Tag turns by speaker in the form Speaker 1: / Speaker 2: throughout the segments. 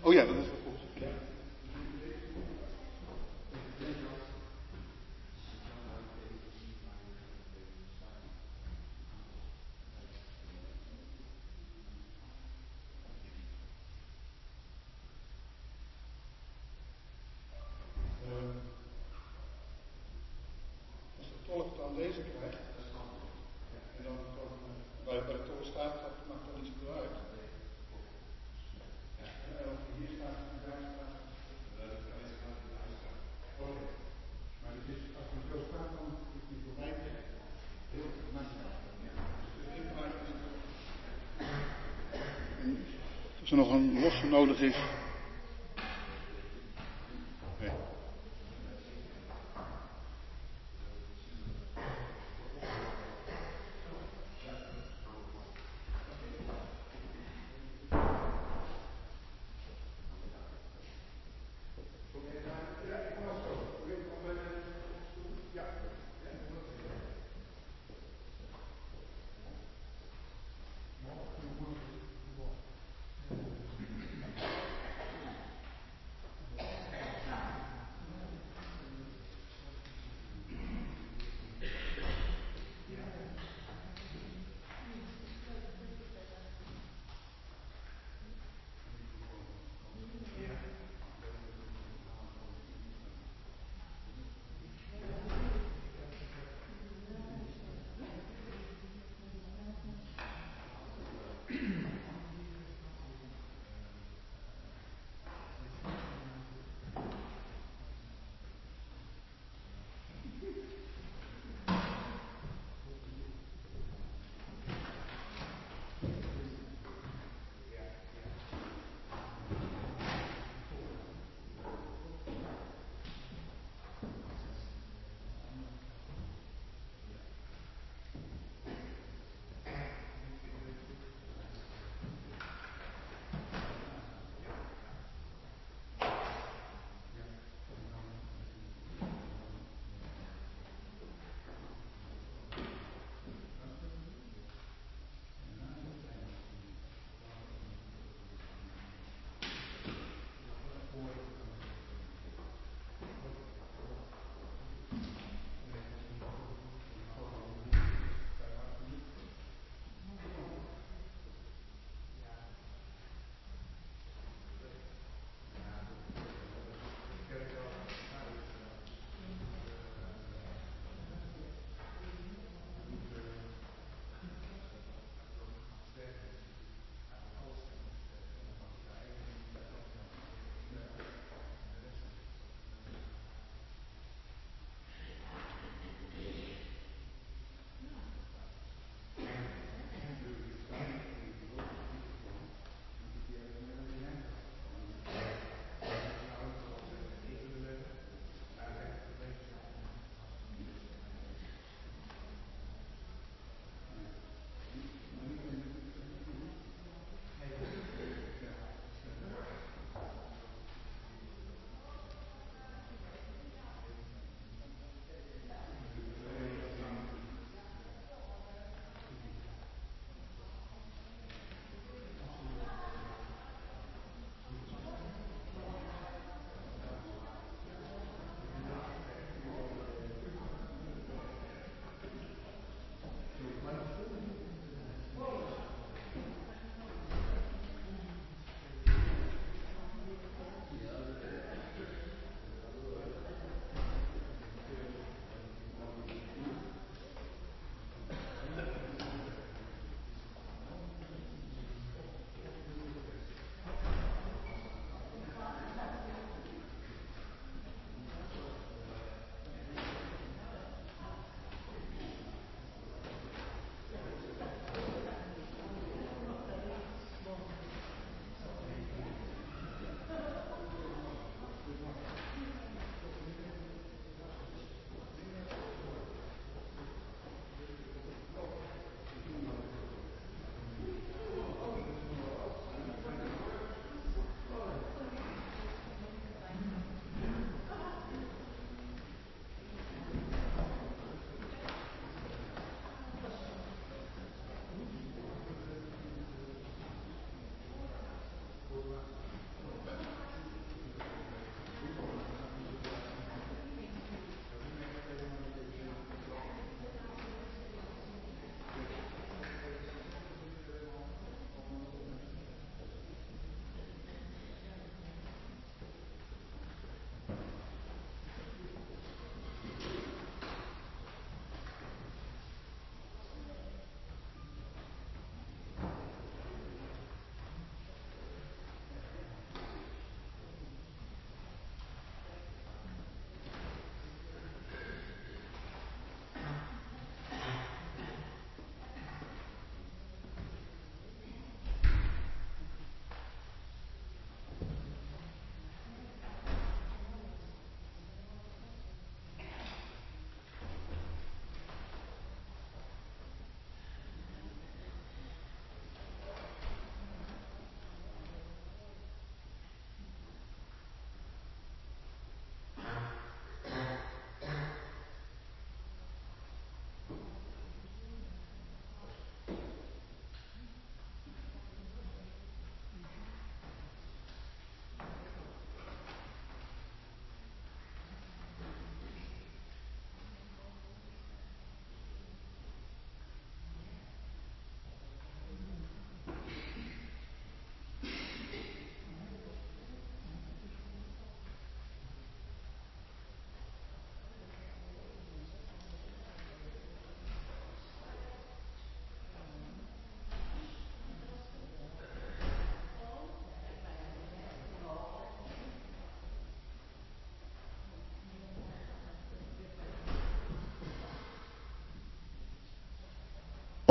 Speaker 1: Oh ja, dat is wel goed. Ja. Als de tolk dan deze krijgt, en dan bij de tolk staat, dat maakt dan niet zoveel uit. En of hier staat, daar staat. Oké. Maar het is, als het zo staat, dan is het voor mij heel nationaal. Als er nog een losse nodig is. Nee.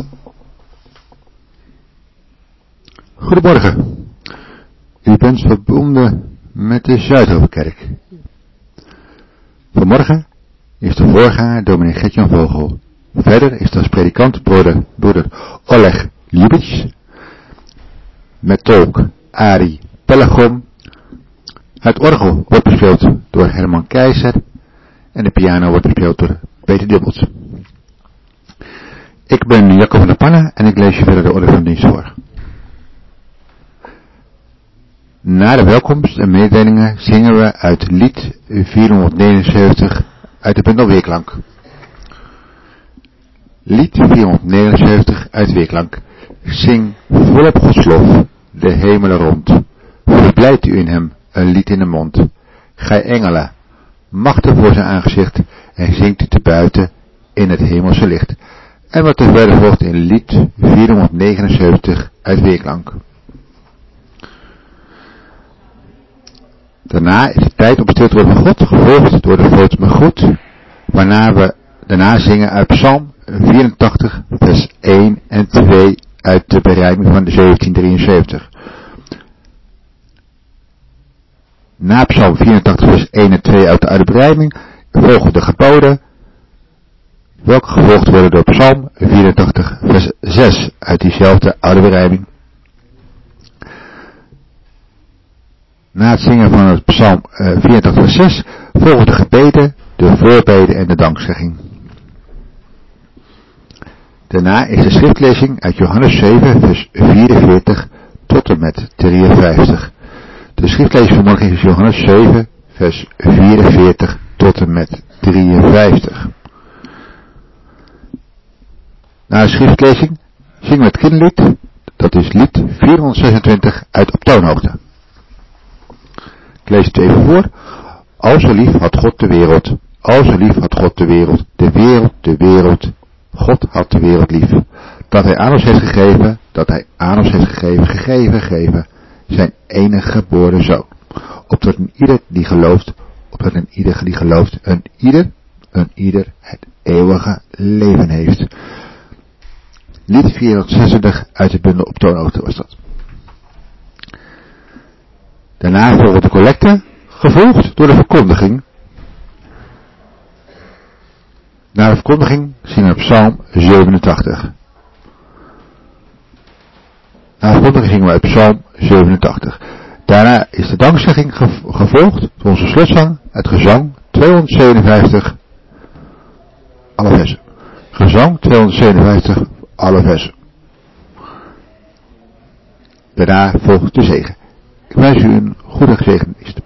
Speaker 2: Goedemorgen. U bent verbonden met de Zuidhoofdkerk. Vanmorgen is de voorganger dominee Gert-Jan Vogel. Verder is als predikant broeder Oleg Ljubich. Met tolk Arie Pellegrom. Het orgel wordt bespeeld door Herman Keizer. En de piano wordt bespeeld door Peter Dubbelt. Ik ben Jacco van der Pannen en ik lees je verder de orde van dienst voor. Na de welkomst en mededelingen zingen we uit lied 479 uit de bundel Weerklank. Lied 479 uit Weerklank. Zing volop Gods lof, de hemelen rond. Verblijdt u in hem, een lied in de mond. Gij engelen, machtig voor zijn aangezicht en zingt u te buiten in het hemelse licht. En wat er verder volgt in lied 479 uit Weerklank. Daarna is het tijd om stil te worden van God, gevolgd door de vloot met goed, waarna we daarna zingen uit Psalm 84 vers 1 en 2 uit de berijming van de 1773. Na Psalm 84 vers 1 en 2 uit de oude berijming volgen de geboden, welke gevolgd worden door Psalm 84 vers 6 uit diezelfde oude berijming. Na het zingen van het Psalm 84 vers 6 volgen de gebeden, de voorbeden en de dankzegging. Daarna is de schriftlezing uit Johannes 7 vers 44 tot en met 53. De schriftlezing van morgen is Johannes 7 vers 44 tot en met 53. Na de schriftlezing zingen we het kinderlied, dat is lied 426 uit Op toonhoogte. Ik lees het even voor. Al zo lief had God de wereld, al zo lief had God de wereld, de wereld, God had de wereld lief. Dat hij aan ons heeft gegeven, gegeven, zijn enige geboren zoon. Opdat een ieder die gelooft, een ieder het eeuwige leven heeft. Lied 426 uit de bundel Op toonhoogte was dat. Daarna volgt de collecte, gevolgd door de verkondiging. Na de verkondiging zingen we Psalm 87. Na de verkondiging zingen we uit Psalm 87. Daarna is de dankzegging gevolgd door onze slotzang, het gezang 257, alle versen. Gezang 257, alle versen. Daarna volgt de zegen. Ik wens u een goede gezegende dienst.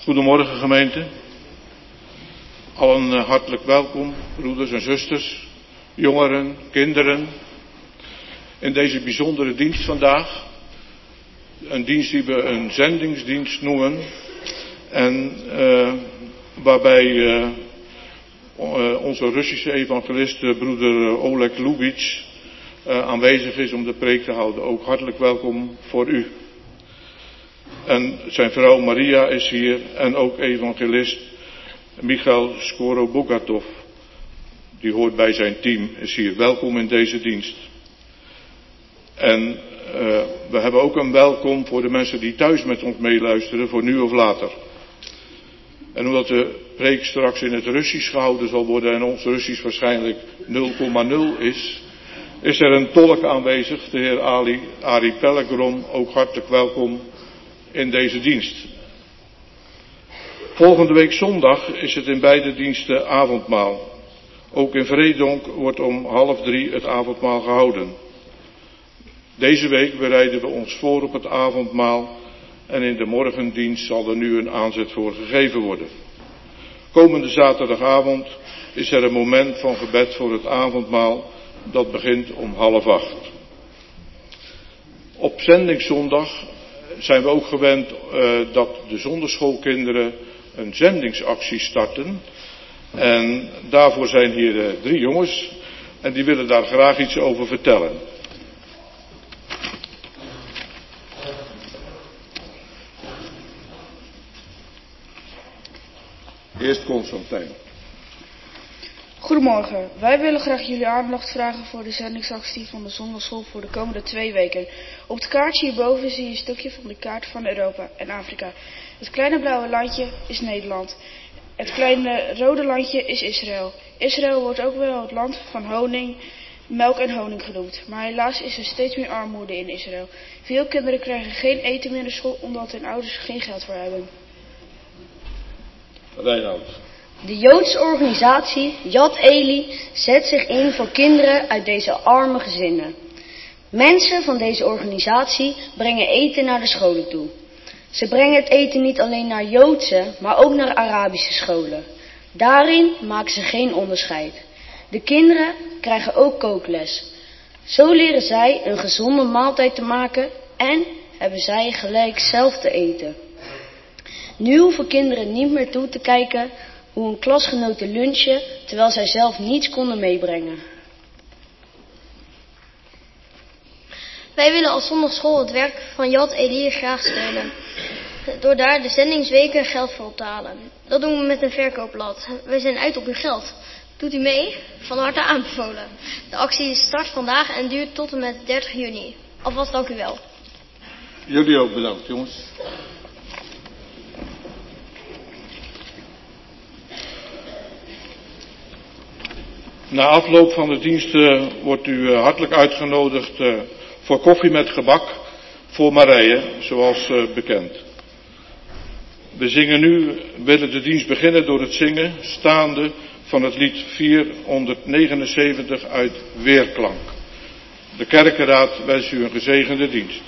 Speaker 1: Goedemorgen gemeente. Allen hartelijk welkom, broeders en zusters, jongeren, kinderen, in deze bijzondere dienst vandaag. Een dienst die we een zendingsdienst noemen en waarbij onze Russische evangelist, broeder Oleg Lubitsch, aanwezig is om de preek te houden. Ook hartelijk welkom voor u. En zijn vrouw Maria is hier en ook evangelist Michael Skorobogatov, die hoort bij zijn team, is hier. Welkom in deze dienst. En we hebben ook een welkom voor de mensen die thuis met ons meeluisteren, voor nu of later. En omdat de preek straks in het Russisch gehouden zal worden en ons Russisch waarschijnlijk 0,0 is er een tolk aanwezig, de heer Ari Pellegrom, ook hartelijk welkom in deze dienst. Volgende week zondag is het in beide diensten avondmaal. Ook in Vredonk wordt om 2:30 het avondmaal gehouden. Deze week bereiden we ons voor op het avondmaal en in de morgendienst zal er nu een aanzet voor gegeven worden. Komende zaterdagavond is er een moment van gebed voor het avondmaal, dat begint om 7:30. Op zendingszondag zijn we ook gewend dat de zonderschoolkinderen een zendingsactie starten. En daarvoor zijn hier 3 jongens en die willen daar graag iets over vertellen. Eerst Constantijn.
Speaker 3: Goedemorgen, wij willen graag jullie aandacht vragen voor de zendingsactie van de zondagschool voor de komende 2 weken. Op het kaartje hierboven zie je een stukje van de kaart van Europa en Afrika. Het kleine blauwe landje is Nederland. Het kleine rode landje is Israël. Israël wordt ook wel het land van honing, melk en honing genoemd. Maar helaas is er steeds meer armoede in Israël. Veel kinderen krijgen geen eten meer in de school omdat hun ouders er geen geld voor hebben.
Speaker 1: Reinoud.
Speaker 4: De Joodse organisatie Yad Eli zet zich in voor kinderen uit deze arme gezinnen. Mensen van deze organisatie brengen eten naar de scholen toe. Ze brengen het eten niet alleen naar Joodse, maar ook naar Arabische scholen. Daarin maken ze geen onderscheid. De kinderen krijgen ook kookles. Zo leren zij een gezonde maaltijd te maken en hebben zij gelijk zelf te eten. Nu hoeven kinderen niet meer toe te kijken hoe een klasgenoten lunchen, terwijl zij zelf niets konden meebrengen.
Speaker 5: Wij willen als zondagschool het werk van Yad Eli graag steunen, door daar de zendingsweken geld voor op te halen. Dat doen we met een verkoopblad. Wij zijn uit op uw geld. Doet u mee? Van harte aanbevolen. De actie start vandaag en duurt tot en met 30 juni. Alvast dank u wel.
Speaker 1: Jullie ook bedankt, jongens. Na afloop van de dienst wordt u hartelijk uitgenodigd voor koffie met gebak voor Marije, zoals bekend. We willen de dienst beginnen door het zingen, staande, van het lied 479 uit Weerklank. De kerkenraad wenst u een gezegende dienst.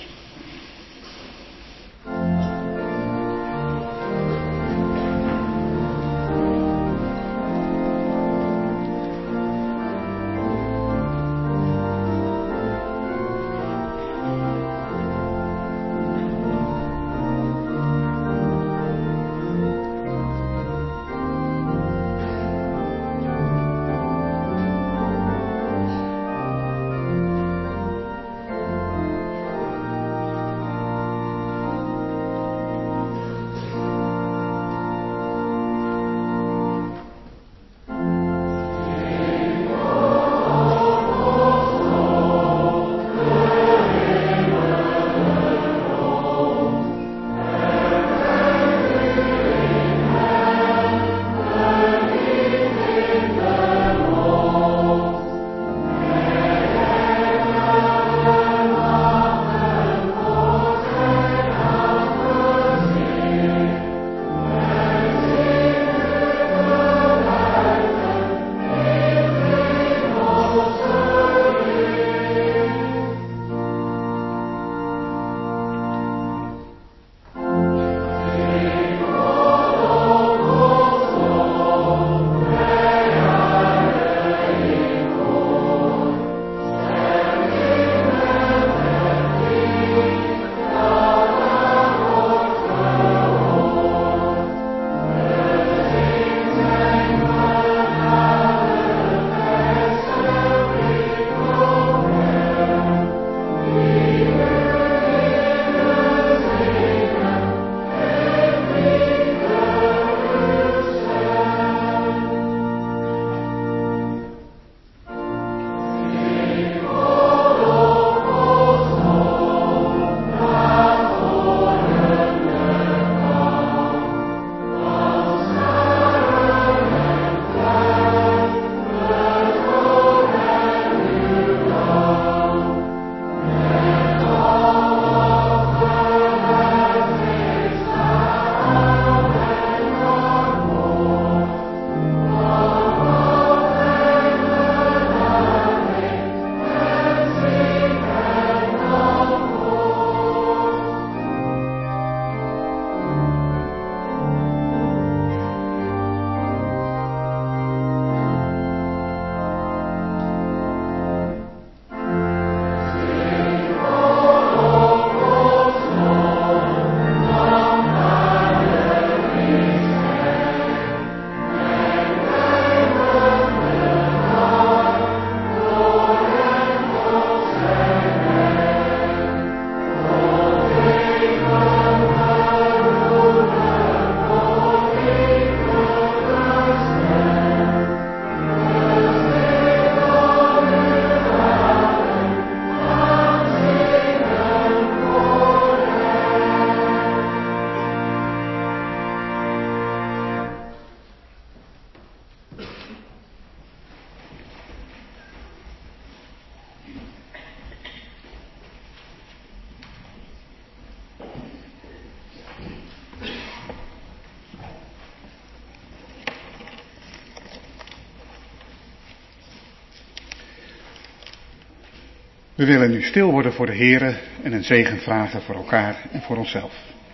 Speaker 6: We willen nu stil worden voor de Heere en een zegen vragen voor elkaar en voor onszelf.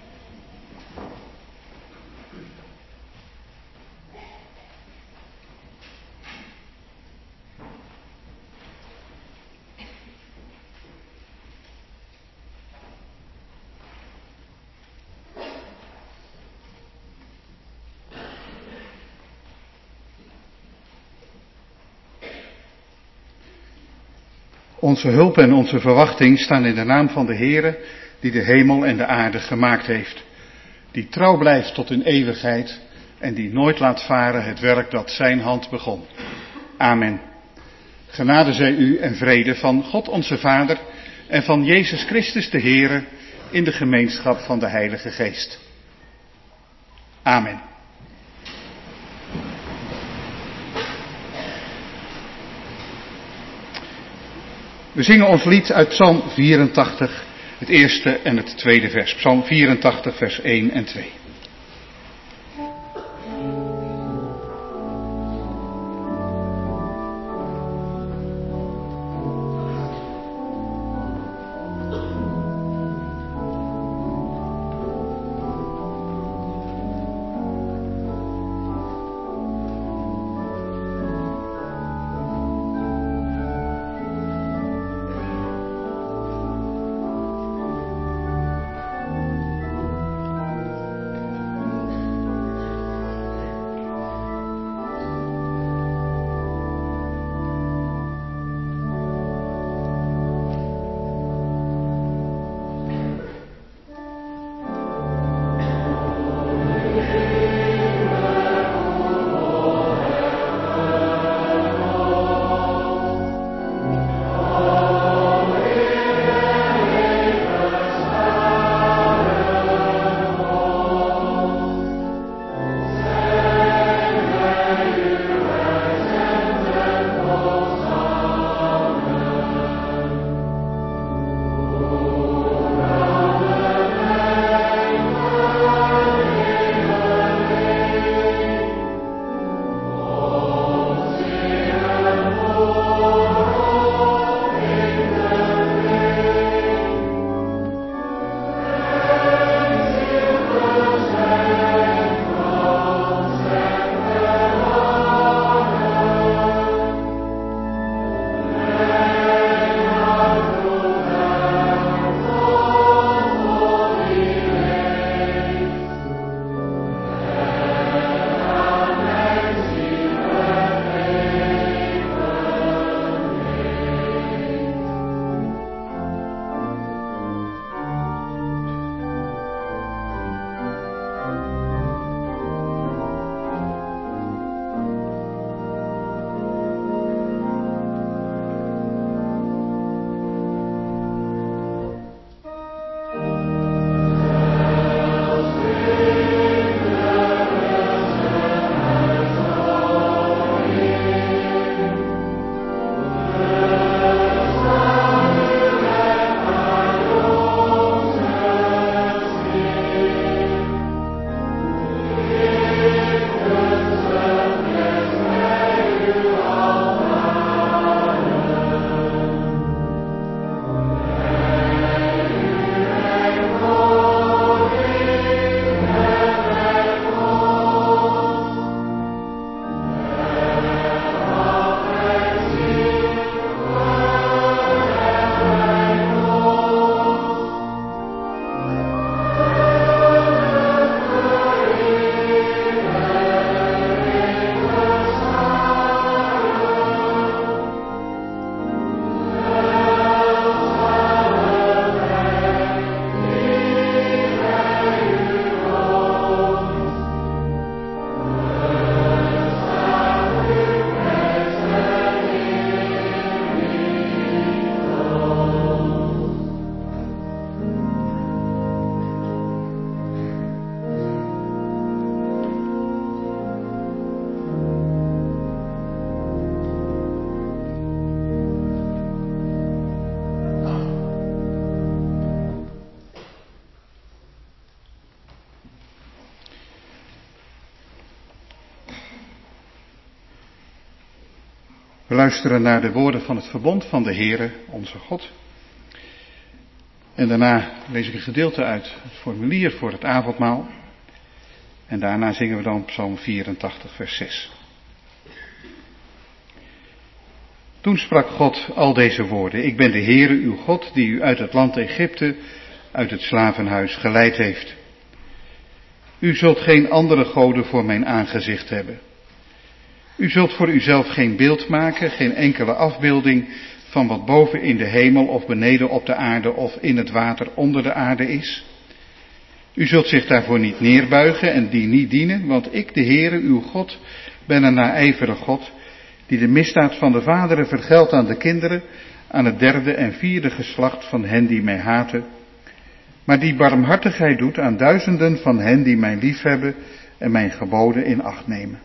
Speaker 6: Onze hulp en onze verwachting staan in de naam van de Heere, die de hemel en de aarde gemaakt heeft. Die trouw blijft tot in eeuwigheid en die nooit laat varen het werk dat zijn hand begon. Amen. Genade zij u en vrede van God onze Vader en van Jezus Christus de Heere in de gemeenschap van de Heilige Geest. Amen. We zingen ons lied uit Psalm 84, het eerste en het tweede vers. Psalm 84, vers 1 en 2. We luisteren naar de woorden van het verbond van de Heere, onze God. En daarna lees ik een gedeelte uit het formulier voor het avondmaal. En daarna zingen we dan Psalm 84, vers 6. Toen sprak God al deze woorden. Ik ben de Heere, uw God, die u uit het land Egypte, uit het slavenhuis geleid heeft. U zult geen andere goden voor mijn aangezicht hebben. U zult voor uzelf geen beeld maken, geen enkele afbeelding van wat boven in de hemel of beneden op de aarde of in het water onder de aarde is. U zult zich daarvoor niet neerbuigen en die niet dienen, want ik, de Heere, uw God, ben een naijverige God, die de misdaad van de vaderen vergeldt aan de kinderen, aan het derde en vierde geslacht van hen die mij haten, maar die barmhartigheid doet aan duizenden van hen die mij liefhebben en mijn geboden in acht nemen.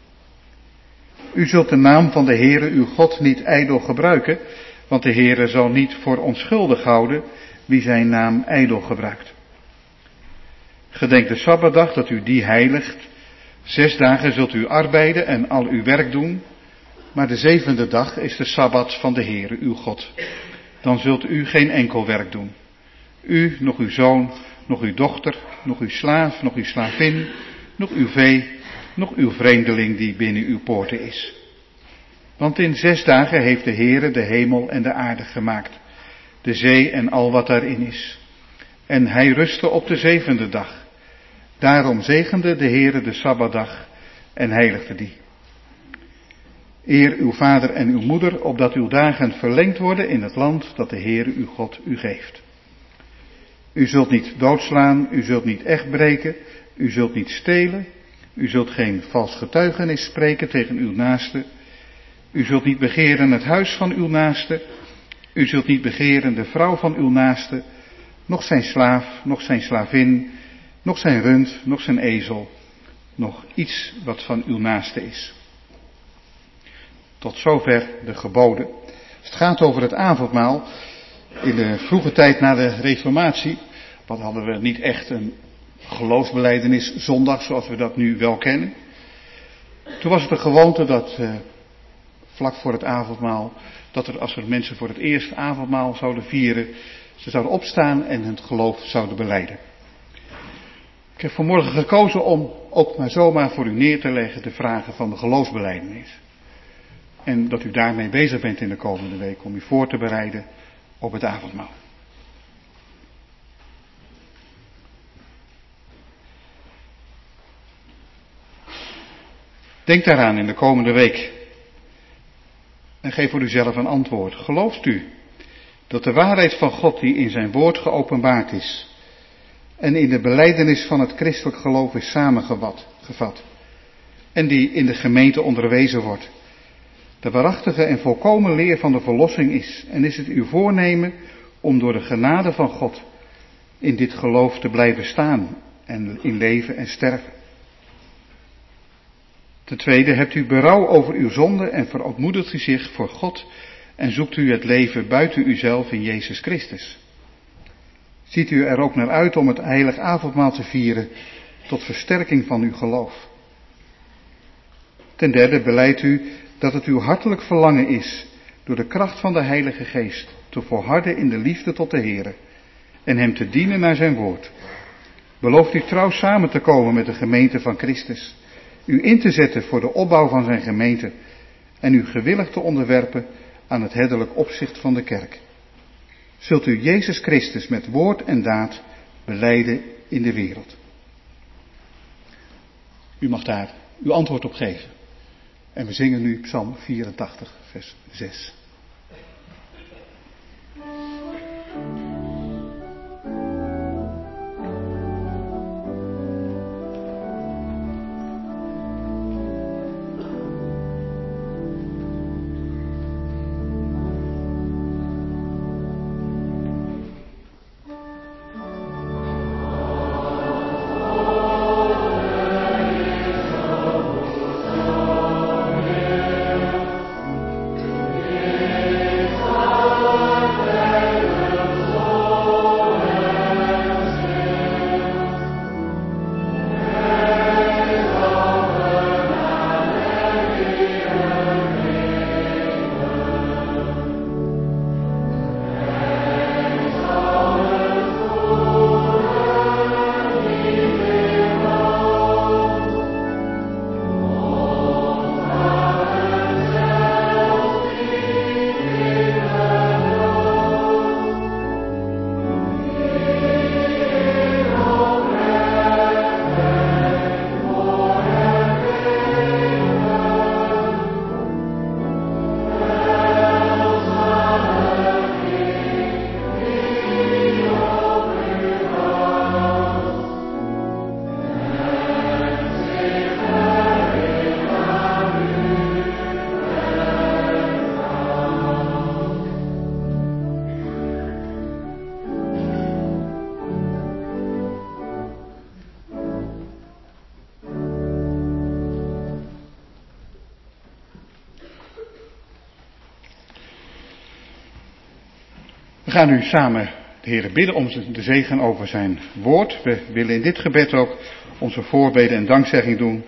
Speaker 6: U zult de naam van de Heere uw God niet ijdel gebruiken, want de Heere zal niet voor onschuldig houden wie zijn naam ijdel gebruikt. Gedenk de Sabbatdag dat u die heiligt. 6 dagen zult u arbeiden en al uw werk doen, maar de 7e dag is de Sabbat van de Heere uw God. Dan zult u geen enkel werk doen. U, nog uw zoon, nog uw dochter, nog uw slaaf, nog uw slavin, nog uw vee, nog uw vreemdeling die binnen uw poorten is. Want in 6 dagen heeft de Heere de hemel en de aarde gemaakt, de zee en al wat daarin is. En hij rustte op de 7e dag. Daarom zegende de Heere de Sabbatdag en heiligde die. Eer uw vader en uw moeder, opdat uw dagen verlengd worden in het land dat de Heere uw God u geeft. U zult niet doodslaan, u zult niet echt breken, u zult niet stelen, u zult geen vals getuigenis spreken tegen uw naaste, u zult niet begeren het huis van uw naaste, u zult niet begeren de vrouw van uw naaste, noch zijn slaaf, noch zijn slavin, noch zijn rund, noch zijn ezel, noch iets wat van uw naaste is. Tot zover de geboden. Het gaat over het avondmaal. In de vroege tijd na de Reformatie, wat hadden we niet echt een geloofsbelijdenis zondag zoals we dat nu wel kennen. Toen was het de gewoonte dat vlak voor het avondmaal, dat er als er mensen voor het eerst avondmaal zouden vieren, ze zouden opstaan en hun geloof zouden belijden. Ik heb vanmorgen gekozen om ook maar zomaar voor u neer te leggen de vragen van de geloofsbelijdenis. En dat u daarmee bezig bent in de komende week om u voor te bereiden op het avondmaal. Denk daaraan in de komende week. En geef voor uzelf een antwoord. Gelooft u dat de waarheid van God die in zijn woord geopenbaard is en in de belijdenis van het christelijk geloof is samengevat en die in de gemeente onderwezen wordt, de waarachtige en volkomen leer van de verlossing is, en is het uw voornemen om door de genade van God in dit geloof te blijven staan en in leven en sterven. Ten tweede, hebt u berouw over uw zonde en verootmoedigt u zich voor God en zoekt u het leven buiten uzelf in Jezus Christus. Ziet u er ook naar uit om het heilig avondmaal te vieren tot versterking van uw geloof. Ten derde, belijdt u dat het uw hartelijk verlangen is door de kracht van de Heilige Geest te volharden in de liefde tot de Heere en hem te dienen naar zijn woord. Belooft u trouw samen te komen met de gemeente van Christus, u in te zetten voor de opbouw van zijn gemeente en u gewillig te onderwerpen aan het herderlijk opzicht van de kerk. Zult u Jezus Christus met woord en daad belijden in de wereld. U mag daar uw antwoord op geven. En we zingen nu Psalm 84, vers 6.
Speaker 7: Yeah.
Speaker 6: We gaan nu samen de Heer bidden om de zegen over zijn woord. We willen in dit gebed ook onze voorbeden en dankzegging doen.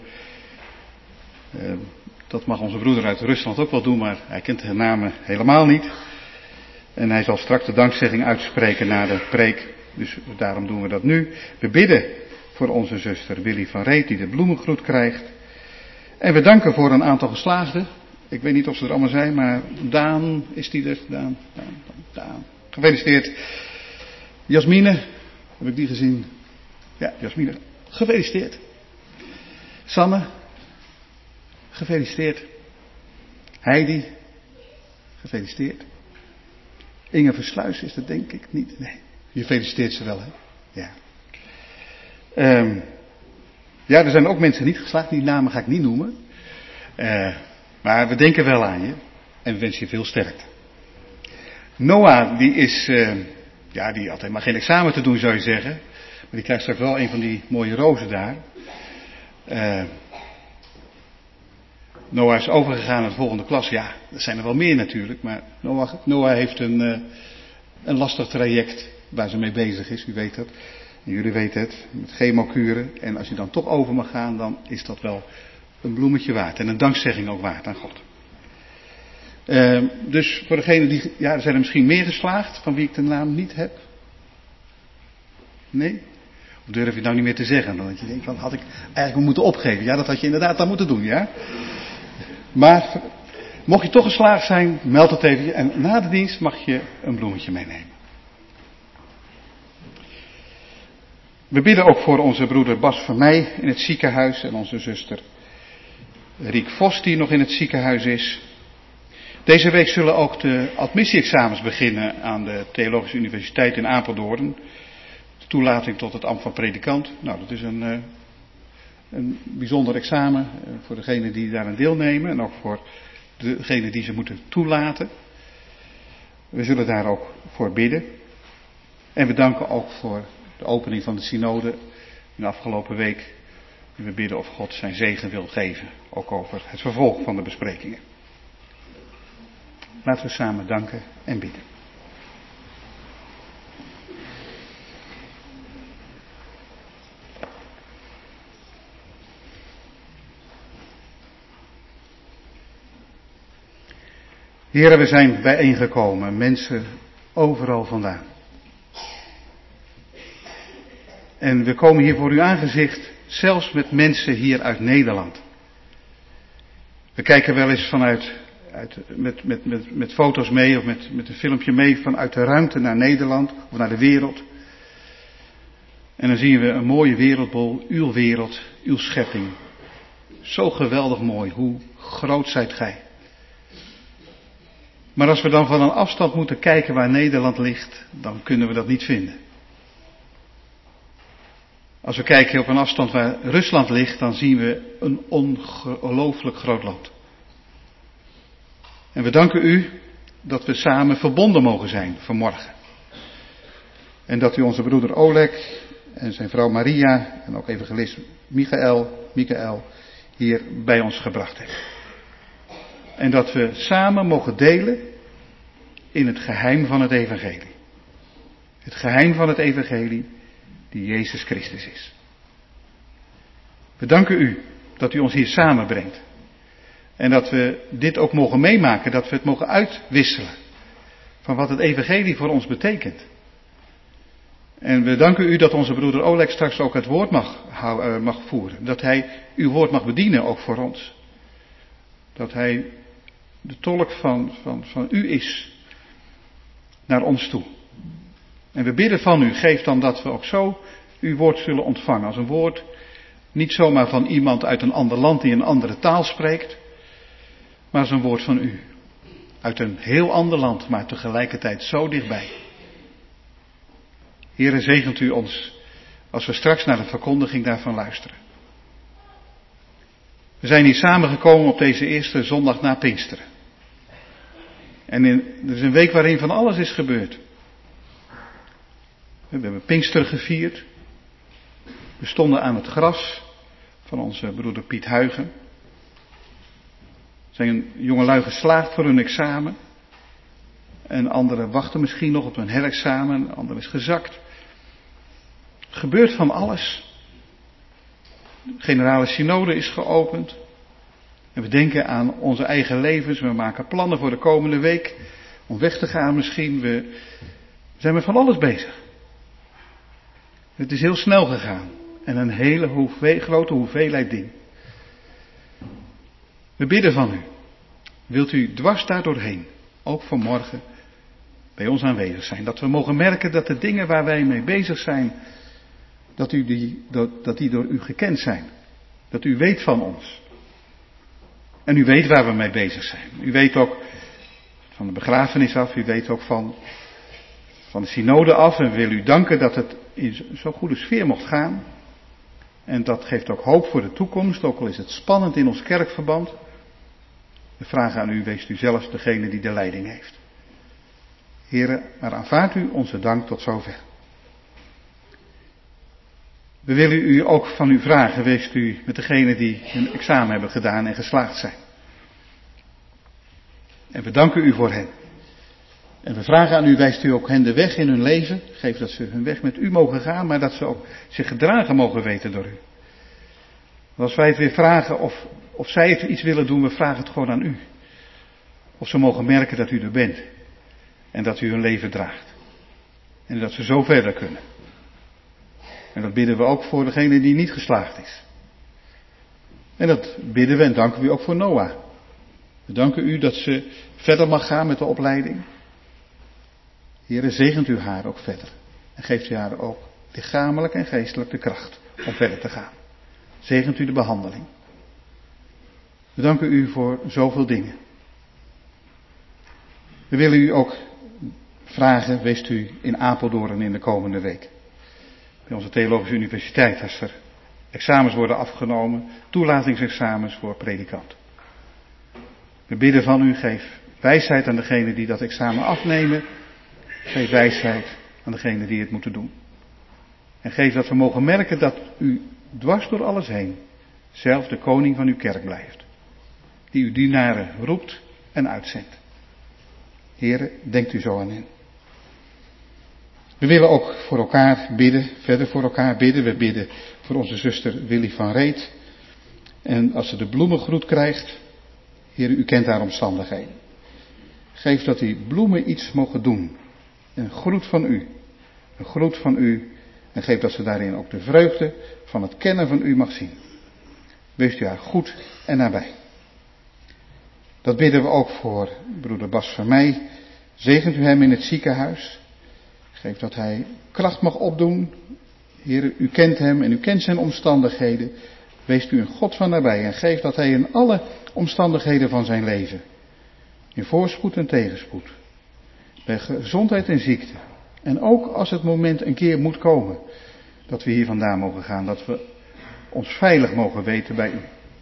Speaker 6: Dat mag onze broeder uit Rusland ook wel doen, maar hij kent de namen helemaal niet. En hij zal straks de dankzegging uitspreken na de preek. Dus daarom doen we dat nu. We bidden voor onze zuster Willy van Reet die de bloemengroet krijgt. En we danken voor een aantal geslaagden. Ik weet niet of ze er allemaal zijn, maar Daan, is die er? Daan. Gefeliciteerd. Jasmine, heb ik die gezien? Ja, Jasmine, gefeliciteerd. Sanne, gefeliciteerd. Heidi, gefeliciteerd. Inge Versluis is dat denk ik niet. Nee, je feliciteert ze wel, hè? Ja. Ja, er zijn ook mensen niet geslaagd. Die namen ga ik niet noemen. Maar we denken wel aan je. En we wensen je veel sterkte. Noah, die is... die had helemaal geen examen te doen, zou je zeggen. Maar die krijgt straks wel een van die mooie rozen daar. Noah is overgegaan naar de volgende klas. Ja, er zijn er wel meer natuurlijk. Maar Noah heeft een lastig traject waar ze mee bezig is. U weet dat. En jullie weten het. Met chemokuren. En als je dan toch over mag gaan, dan is dat wel een bloemetje waard. En een dankzegging ook waard aan God. Dus voor degene die... Ja, er zijn er misschien meer geslaagd van wie ik de naam niet heb. Nee? Of durf je het nou niet meer te zeggen? Dan dat je denkt, wat had ik eigenlijk moeten opgeven? Ja, dat had je inderdaad dan moeten doen, ja? Maar mocht je toch geslaagd zijn, meld het even. En na de dienst mag je een bloemetje meenemen. We bidden ook voor onze broeder Bas van Meij in het ziekenhuis. En onze zuster Riek Vos die nog in het ziekenhuis is. Deze week zullen ook de admissie-examens beginnen aan de Theologische Universiteit in Apeldoorn. De toelating tot het ambt van predikant. Nou, dat is een bijzonder examen voor degenen die daaraan deelnemen. En ook voor degenen die ze moeten toelaten. We zullen daar ook voor bidden. En we danken ook voor de opening van de synode in de afgelopen week. En we bidden of God zijn zegen wil geven. Ook over het vervolg van de besprekingen. Laten we samen danken en bidden. Heren, we zijn bijeengekomen, mensen overal vandaan. En we komen hier voor uw aangezicht, zelfs met mensen hier uit Nederland. We kijken wel eens met foto's mee of met een filmpje mee vanuit de ruimte naar Nederland of naar de wereld. En dan zien we een mooie wereldbol, uw wereld, uw schepping. Zo geweldig mooi, hoe groot zijt gij. Maar als we dan van een afstand moeten kijken waar Nederland ligt, dan kunnen we dat niet vinden. Als we kijken op een afstand waar Rusland ligt, dan zien we een ongelooflijk groot land. En we danken u dat we samen verbonden mogen zijn vanmorgen. En dat u onze broeder Oleg en zijn vrouw Maria en ook evangelist Michael hier bij ons gebracht heeft. En dat we samen mogen delen in het geheim van het evangelie. Het geheim van het evangelie die Jezus Christus is. We danken u dat u ons hier samenbrengt. En dat we dit ook mogen meemaken, dat we het mogen uitwisselen. Van wat het evangelie voor ons betekent. En we danken u dat onze broeder Oleg straks ook het woord mag voeren. Dat hij uw woord mag bedienen ook voor ons. Dat hij de tolk van u is. Naar ons toe. En we bidden van u, geef dan dat we ook zo uw woord zullen ontvangen. Als een woord niet zomaar van iemand uit een ander land die een andere taal spreekt. Maar als een woord van u. Uit een heel ander land, maar tegelijkertijd zo dichtbij. Heere, zegent u ons als we straks naar de verkondiging daarvan luisteren. We zijn hier samengekomen op deze eerste zondag na Pinksteren. En er is een week waarin van alles is gebeurd. We hebben Pinksteren gevierd. We stonden aan het gras van onze broeder Piet Huygen. Zijn jongelui geslaagd voor hun examen. En anderen wachten misschien nog op een herexamen. Een ander is gezakt. Er gebeurt van alles. De generale synode is geopend. En we denken aan onze eigen levens. We maken plannen voor de komende week. Om weg te gaan misschien. We zijn met van alles bezig. Het is heel snel gegaan. En een hele grote hoeveelheid dingen. We bidden van u. Wilt u dwars daar doorheen, ook vanmorgen, bij ons aanwezig zijn. Dat we mogen merken dat de dingen waar wij mee bezig zijn, dat die door u gekend zijn. Dat u weet van ons. En u weet waar we mee bezig zijn. U weet ook van de begrafenis af, u weet ook van de synode af. En we willen u danken dat het in zo'n goede sfeer mocht gaan. En dat geeft ook hoop voor de toekomst, ook al is het spannend in ons kerkverband. We vragen aan u, wees u zelf degene die de leiding heeft. Heren, maar aanvaardt u onze dank tot zover. We willen u ook van u vragen, wees u met degenen die hun examen hebben gedaan en geslaagd zijn. En we danken u voor hen. En we vragen aan u, wijst u ook hen de weg in hun leven. Geef dat ze hun weg met u mogen gaan, maar dat ze ook zich gedragen mogen weten door u. Als wij het weer vragen of zij het iets willen doen, we vragen het gewoon aan u. Of ze mogen merken dat u er bent. En dat u hun leven draagt. En dat ze zo verder kunnen. En dat bidden we ook voor degene die niet geslaagd is. En dat bidden we en danken we ook voor Noah. We danken u dat ze verder mag gaan met de opleiding. Heere, zegent u haar ook verder. En geeft u haar ook lichamelijk en geestelijk de kracht om verder te gaan. Zegent u de behandeling. We danken u voor zoveel dingen. We willen u ook vragen, wees u in Apeldoorn in de komende week. Bij onze Theologische Universiteit, als er examens worden afgenomen, toelatingsexamens voor predikanten. We bidden van u, geef wijsheid aan degenen die dat examen afnemen. Geef wijsheid aan degenen die het moeten doen. En geef dat we mogen merken dat u dwars door alles heen zelf de koning van uw kerk blijft. Die uw dienaren roept en uitzendt. Heren, denkt u zo aan hen. We willen ook voor elkaar bidden, verder voor elkaar bidden. We bidden voor onze zuster Willy van Reet. En als ze de bloemengroet krijgt, Heren, u kent haar omstandigheden. Geef dat die bloemen iets mogen doen. Een groet van u. Een groet van u. En geef dat ze daarin ook de vreugde van het kennen van u mag zien. Wees u haar goed en nabij. Dat bidden we ook voor broeder Bas van mij. Zegent u hem in het ziekenhuis. Geef dat hij kracht mag opdoen. Heer, u kent hem en u kent zijn omstandigheden. Wees u een God van nabij en geef dat hij in alle omstandigheden van zijn leven, in voorspoed en tegenspoed, bij gezondheid en ziekte, en ook als het moment een keer moet komen, dat we hier vandaan mogen gaan, dat we ons veilig mogen weten bij u.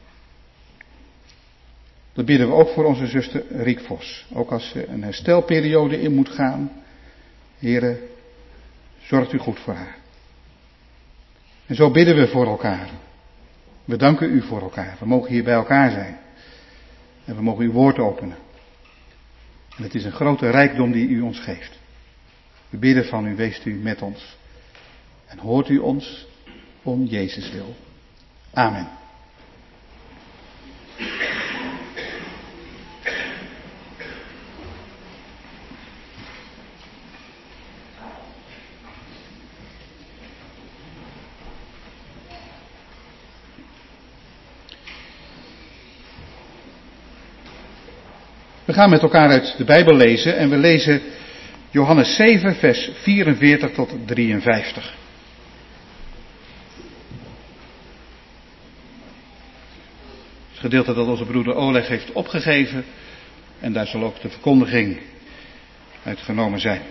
Speaker 6: Dat bidden we ook voor onze zuster Riek Vos. Ook als ze een herstelperiode in moet gaan. Heere, zorgt u goed voor haar. En zo bidden we voor elkaar. We danken u voor elkaar. We mogen hier bij elkaar zijn. En we mogen uw woord openen. En het is een grote rijkdom die u ons geeft. We bidden van u, weest u met ons. En hoort u ons om Jezus wil. Amen. We gaan met elkaar uit de Bijbel lezen en we lezen Johannes 7 vers 44 tot 53. Het gedeelte dat onze broeder Oleg heeft opgegeven en daar zal ook de verkondiging uit genomen zijn.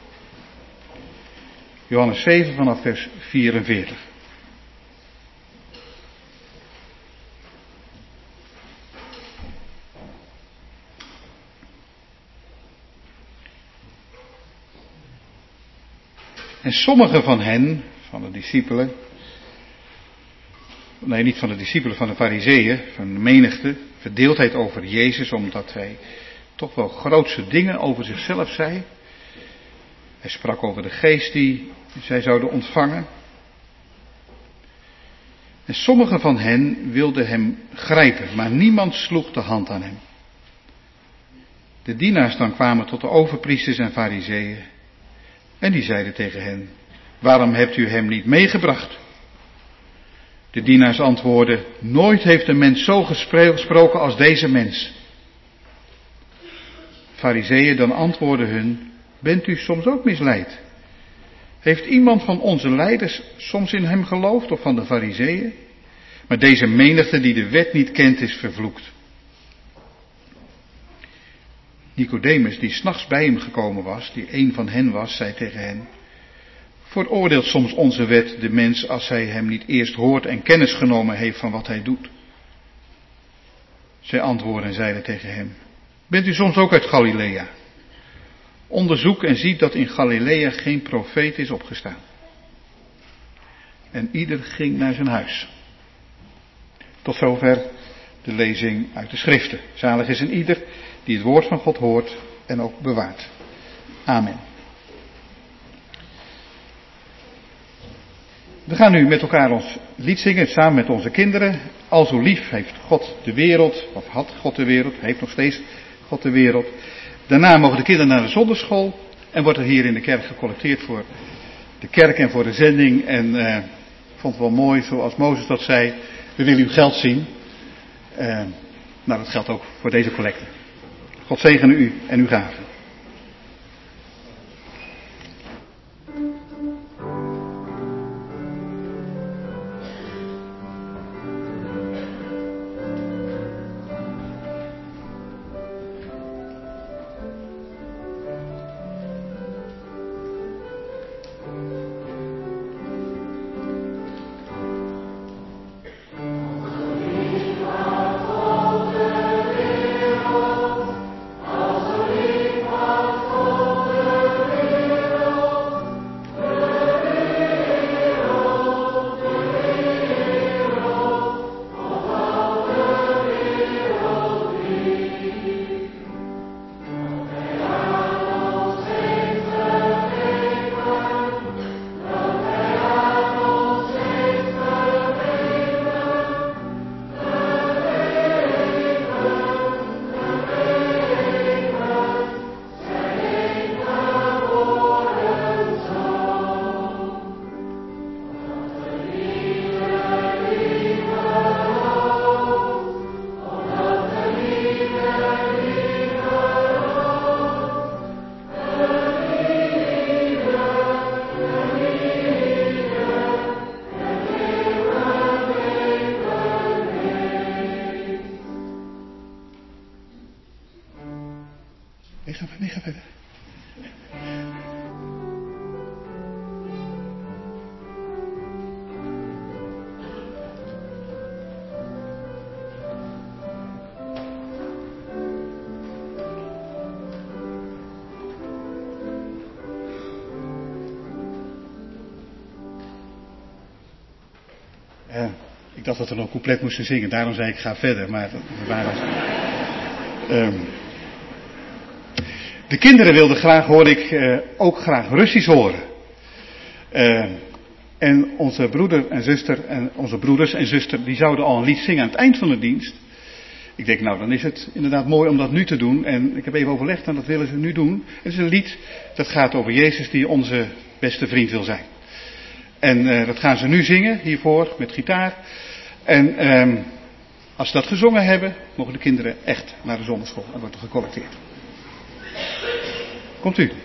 Speaker 6: Johannes 7 vanaf vers 44. En sommige van hen, van de discipelen, nee niet van de discipelen, van de farizeeën, van de menigte, verdeeldheid over Jezus, omdat hij toch wel grootse dingen over zichzelf zei. Hij sprak over de geest die zij zouden ontvangen. En sommigen van hen wilden hem grijpen, maar niemand sloeg de hand aan hem. De dienaars dan kwamen tot de overpriesters en farizeeën. En die zeiden tegen hen: waarom hebt u hem niet meegebracht? De dienaars antwoordden: nooit heeft een mens zo gesproken als deze mens. Farizeeën dan antwoordden hun: bent u soms ook misleid? Heeft iemand van onze leiders soms in hem geloofd of van de farizeeën? Maar deze menigte die de wet niet kent is vervloekt. Nicodemus, die 's nachts bij hem gekomen was, die een van hen was, zei tegen hen: veroordeelt soms onze wet de mens als hij hem niet eerst hoort en kennis genomen heeft van wat hij doet? Zij antwoordden en zeiden tegen hem: bent u soms ook uit Galilea? Onderzoek en ziet dat in Galilea geen profeet is opgestaan. En ieder ging naar zijn huis. Tot zover de lezing uit de schriften. Zalig is een ieder die het woord van God hoort en ook bewaart. Amen. We gaan nu met elkaar ons lied zingen, samen met onze kinderen. Al zo lief heeft God de wereld, of had God de wereld, heeft nog steeds God de wereld. Daarna mogen de kinderen naar de zondagschool en wordt er hier in de kerk gecollecteerd voor de kerk en voor de zending. En ik vond het wel mooi, zoals Mozes dat zei: we willen uw geld zien. Nou, dat geldt ook voor deze collecte. God zegene u en uw gaven. Nee, ga verder. Ik dacht dat we nog een couplet moesten zingen, daarom zei ik ga verder, maar we waren... De kinderen wilden graag, hoor ik, ook graag Russisch horen. En onze broeder en zuster en onze broeders en zuster, die zouden al een lied zingen aan het eind van de dienst. Ik denk, nou, dan is het inderdaad mooi om dat nu te doen. En ik heb even overlegd en dat willen ze nu doen. Het is een lied dat gaat over Jezus die onze beste vriend wil zijn. En dat gaan ze nu zingen, hiervoor, met gitaar. En als ze dat gezongen hebben, mogen de kinderen echt naar de zondagschool. En wordt er gecollecteerd. Komt u.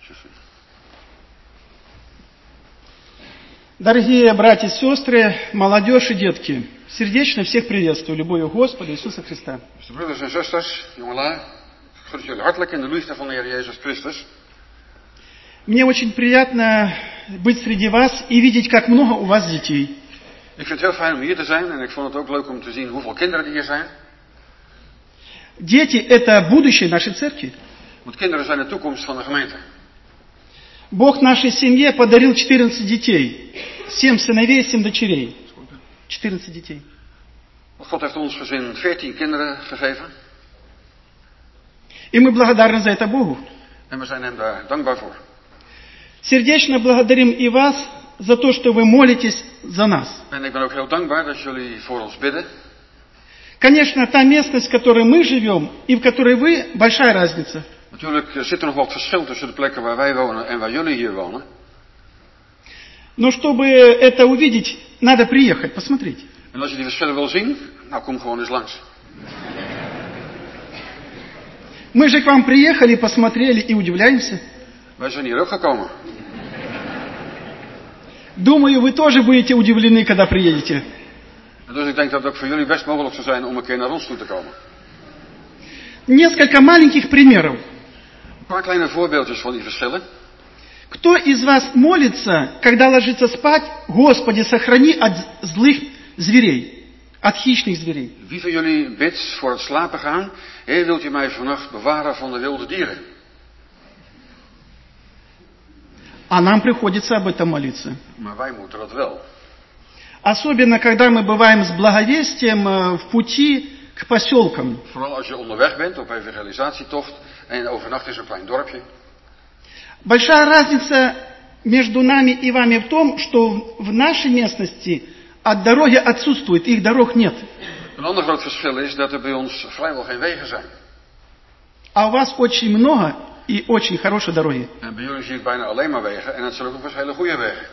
Speaker 7: Дорогие братья и сестры, молодежь и детки, сердечно всех приветствую любовью Господа Иисуса Христа.
Speaker 8: Broeders en zusters, jongelui, ik groet jullie hartelijk in de liefde van de Heer Jezus Christus.
Speaker 7: Мне очень приятно быть среди вас и видеть, как много у вас детей.
Speaker 8: Ik vind het heel fijn om hier te zijn en ik vond het ook leuk om te zien hoeveel kinderen er hier zijn.
Speaker 7: Дети – это будущее нашей церкви.
Speaker 8: Want kinderen zijn de toekomst van de gemeente.
Speaker 7: Бог нашей семье подарил 14 детей. 7 сыновей, 7 дочерей. 14 детей.
Speaker 8: God heeft ons gezin 14 kinderen gegeven.
Speaker 7: И мы благодарны за это Богу.
Speaker 8: En we zijn hem daar dankbaar voor.
Speaker 7: Сердечно благодарим и вас за то, что вы молитесь за нас.
Speaker 8: En ik ben ook heel dankbaar dat jullie voor ons bidden.
Speaker 7: Конечно, та местность, в которой мы живем и в которой вы, большая разница.
Speaker 8: Natuurlijk zit er nog wat verschil tussen de plekken waar wij wonen en waar jullie hier wonen.
Speaker 7: Но чтобы это увидеть, надо приехать, посмотреть.
Speaker 8: En als je die verschillen wil zien, nou kom gewoon eens langs.
Speaker 7: Мы же к вам приехали, посмотрели и удивляемся.
Speaker 8: Wij zijn hier ook gekomen.
Speaker 7: Думаю, вы тоже будете удивлены, когда приедете.
Speaker 8: En dus ik denk dat het ook voor jullie best mogelijk zou zijn om een keer naar ons toe te komen.
Speaker 7: Несколько маленьких примеров.
Speaker 8: Een paar kleine voorbeeldjes van die verschillen.
Speaker 7: Кто из вас молится, когда ложится спать, Господи, сохрани от злых зверей, от хищных зверей?
Speaker 8: Wie van jullie bidt voor het slapen gaan? Heer, wilt u mij vannacht bewaren van de wilde dieren?
Speaker 7: А нам приходится об этом молиться.
Speaker 8: Maar wij moeten dat wel.
Speaker 7: Особенно, когда мы бываем с благовестием в пути к поселкам.
Speaker 8: Vooral als je onderweg bent op evangelisatietocht en je overnacht in zo'n klein dorpje.
Speaker 7: Большая разница между нами и вами в том, что в нашей местности от дороги отсутствует, их дорог нет.
Speaker 8: Een ander groot verschil is dat er bij ons vrijwel geen wegen zijn.
Speaker 7: А у вас очень много и очень хорошие дороги.
Speaker 8: En bij jullie zie ik bijna alleen maar wegen en het zijn ook nog eens hele goede wegen.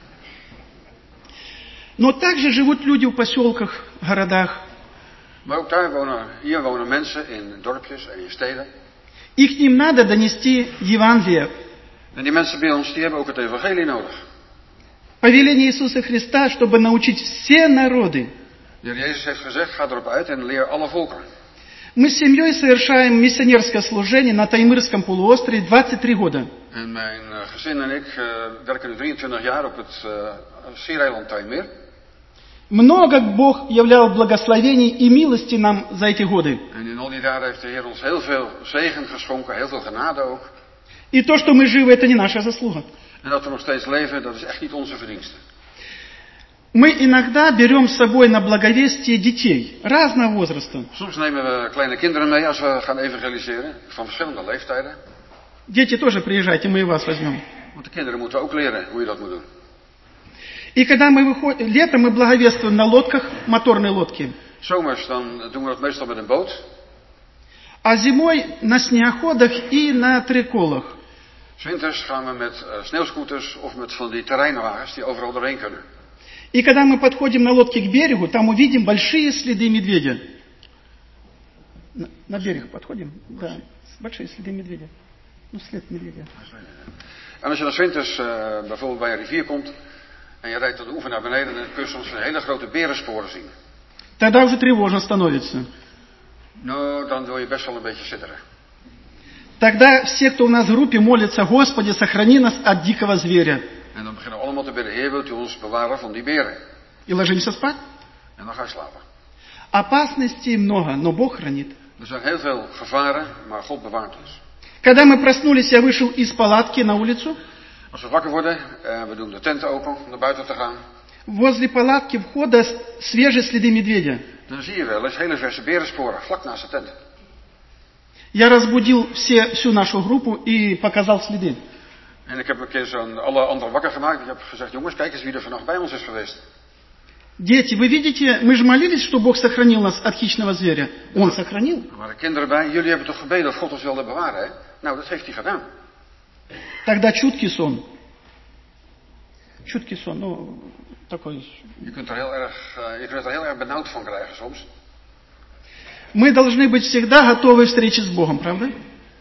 Speaker 7: Но также живут люди в поселках, городах.
Speaker 8: Maar ook hier wonen mensen in dorpjes en in steden.
Speaker 7: И к ним надо донести Евангелие.
Speaker 8: En die mensen bij ons, die hebben ook het evangelie nodig.
Speaker 7: Повеление Иисуса Христа, чтобы научить все народы.
Speaker 8: De Heer Jezus heeft gezegd, ga erop uit en leer alle volken.
Speaker 7: Мы с семьей совершаем миссионерское служение на Таймырском полуострове 23 года.
Speaker 8: En mijn gezin en ik werken nu 23 jaar op het Schiereiland Taimyr.
Speaker 7: Много Бог являл благословений и милости нам за эти годы.
Speaker 8: En in al die jaren heeft de Heer ons heel veel zegen geschonken, heel veel genade ook.
Speaker 7: И то, что мы живы, это не наша заслуга.
Speaker 8: En dat we nog steeds leven, dat is echt niet onze verdienste.
Speaker 7: Мы иногда берем с собой на благовестие детей разного возраста.
Speaker 8: Soms nemen we kleine kinderen mee als we gaan evangeliseren, van verschillende leeftijden.
Speaker 7: Дети тоже приезжайте, мы и вас возьмем.
Speaker 8: Want de kinderen moeten ook leren hoe je dat moet doen.
Speaker 7: И когда мы выходим, летом мы благовествуем на лодках, моторные лодки.
Speaker 8: Zomers dan doen we dat meestal met een boot.
Speaker 7: А зимой на снегоходах и на триколах.
Speaker 8: 's Winters gaan we met sneeuwscooters of met van die terreinwagens die overal doorheen kunnen.
Speaker 7: И когда мы подходим на лодке к берегу, там увидим большие следы медведя. На берег подходим? Да, большие следы медведя. Ну, след медведя.
Speaker 8: En als je dan 's winters bijvoorbeeld bij een rivier komt en je rijdt tot de oever naar beneden, dan kun je soms een hele grote berensporen zien.
Speaker 7: Тогда уже тревожно становится.
Speaker 8: Nou, dan wil je best wel een beetje sidderen.
Speaker 7: Тогда все, кто у нас в группе, молятся: Господи, сохрани нас от дикого зверя.
Speaker 8: En dan beginnen we allemaal te bidden, Heer, wilt u ons bewaren van die beren?
Speaker 7: И ложимся спать.
Speaker 8: En dan ga je slapen.
Speaker 7: Опасностей много, но Бог хранит.
Speaker 8: Er zijn heel veel gevaren, maar God bewaart ons.
Speaker 7: Когда мы проснулись, я вышел из палатки на улицу.
Speaker 8: Als we wakker worden, we doen de tent open om naar buiten te gaan.
Speaker 7: Возле палатки входа свежие следы медведя.
Speaker 8: Dan zie je wel eens hele verse berensporen, vlak naast de tent.
Speaker 7: Я разбудил всю нашу группу и показал следы.
Speaker 8: En ik heb een keer alle anderen wakker gemaakt. Ik heb gezegd, jongens, kijk eens wie er vannacht bij ons is geweest.
Speaker 7: Дети, вы видите, мы же молились, что Бог сохранил нас от хищного зверя. Он сохранил.
Speaker 8: Er waren kinderen bij. Jullie hebben toch gebeden of God ons wilde bewaren, hè? Nou, dat heeft hij gedaan.
Speaker 7: Тогда чуткий сон. Чуткий сон, ну, такой.
Speaker 8: Je kunt er heel erg benauwd van krijgen soms.
Speaker 7: Мы должны быть всегда готовы к встрече с Богом, правда?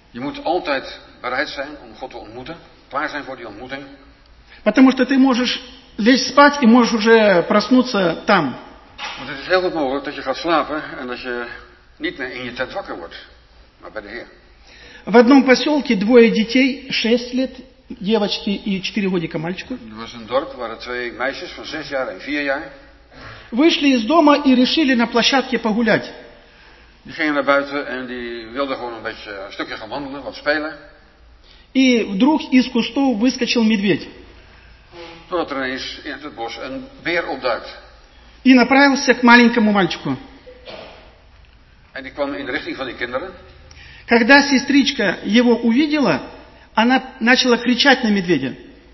Speaker 8: Je moet altijd bereid zijn om God te ontmoeten. Klaar zijn voor die ontmoeting.
Speaker 7: Потому что ты можешь лечь спать и можешь уже проснуться там.
Speaker 8: Want het is heel goed mogelijk dat je gaat slapen en dat je niet meer in je tent wakker wordt, maar bij de Heer.
Speaker 7: В одном поселке 2 детей, 6 лет, девочки и 4 годика мальчику,
Speaker 8: Er was een dorp waar 2 meisjes van 6 jaar en 4 jaar.
Speaker 7: вышли из дома и решили на площадке погулять.
Speaker 8: Die gingen naar buiten en die wilden gewoon een stukje gaan wandelen, wat spelen.
Speaker 7: И вдруг из кустов выскочил медведь
Speaker 8: Totdat er ineens in het bos een beer opduikt.
Speaker 7: и направился к маленькому мальчику.
Speaker 8: En die kwam in de richting van die kinderen.
Speaker 7: Когда сестричка его увидела, она начала кричать на медведя.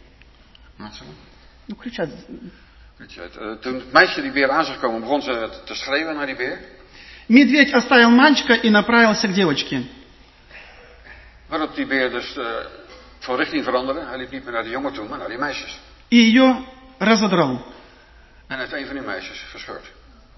Speaker 7: Ну, кричать.
Speaker 8: Toen het meisje die beer aan zag komen, begon ze te schreeuwen naar die beer.
Speaker 7: Медведь оставил мальчика и направился к девочке.
Speaker 8: Waarop die beer dus van richting veranderde. Hij liep niet meer naar de jongen toe, maar naar die meisjes.
Speaker 7: И ее разодрал.
Speaker 8: En heeft een van die meisjes verscheurd.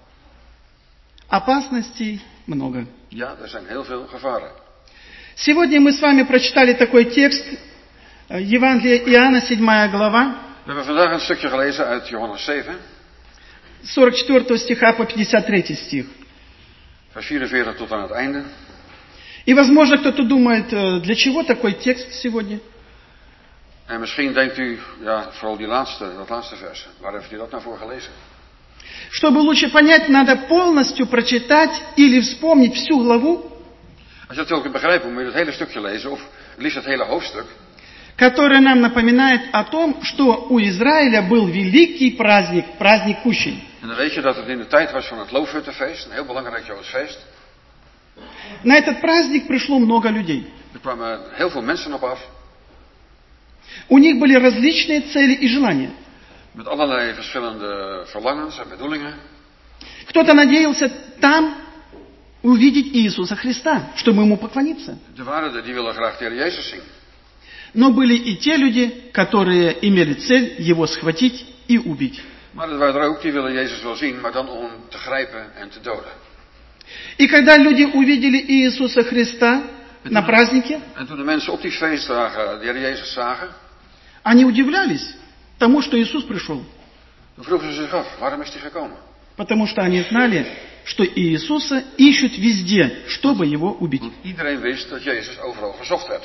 Speaker 7: Опасностей много.
Speaker 8: Ja, er zijn heel veel gevaren.
Speaker 7: Сегодня мы с вами прочитали такой текст, Евангелие Иоанна, 7 глава,
Speaker 8: We hebben vandaag een stukje gelezen uit Johannes 7,
Speaker 7: 44 стиха по 53 стих.
Speaker 8: vers 44 tot aan het einde.
Speaker 7: И, возможно, кто-то думает, для чего такой текст сегодня?
Speaker 8: En misschien denkt u, ja, vooral dat laatste vers. Waar heeft u dat nou voor gelezen?
Speaker 7: Чтобы лучше понять, надо полностью прочитать или вспомнить всю главу,
Speaker 8: Als je dat wil begrijpen, moet je het hele stukje lezen, of liefst het hele hoofdstuk.
Speaker 7: которая нам напоминает о том, что у Израиля был великий праздник, праздник Кущей.
Speaker 8: En dan weet je dat het in de tijd was van het Loofhuttenfeest, een heel belangrijk Joods feest.
Speaker 7: На этот праздник пришло много людей.
Speaker 8: Er kwamen heel veel mensen op af,
Speaker 7: У них были различные цели и желания.
Speaker 8: met allerlei verschillende verlangens en bedoelingen.
Speaker 7: Кто-то надеялся там увидеть Иисуса Христа, чтобы ему поклониться.
Speaker 8: Er waren er die willen graag de Heer Jezus zien.
Speaker 7: Но были и те люди, которые имели цель его схватить и убить.
Speaker 8: Maar er waren er ook die willen Jezus wel zien, maar dan om hem te grijpen en te doden.
Speaker 7: И когда люди увидели Иисуса Христа на празднике,
Speaker 8: En toen de mensen op die feestdagen de Heer Jezus zagen,
Speaker 7: они удивлялись тому, что Иисус пришел.
Speaker 8: dan vroegen ze zich af, waarom is hij gekomen?
Speaker 7: Потому что они знали, что Иисуса ищут везде, чтобы его убить.
Speaker 8: Want iedereen wist dat Jezus overal gezocht werd.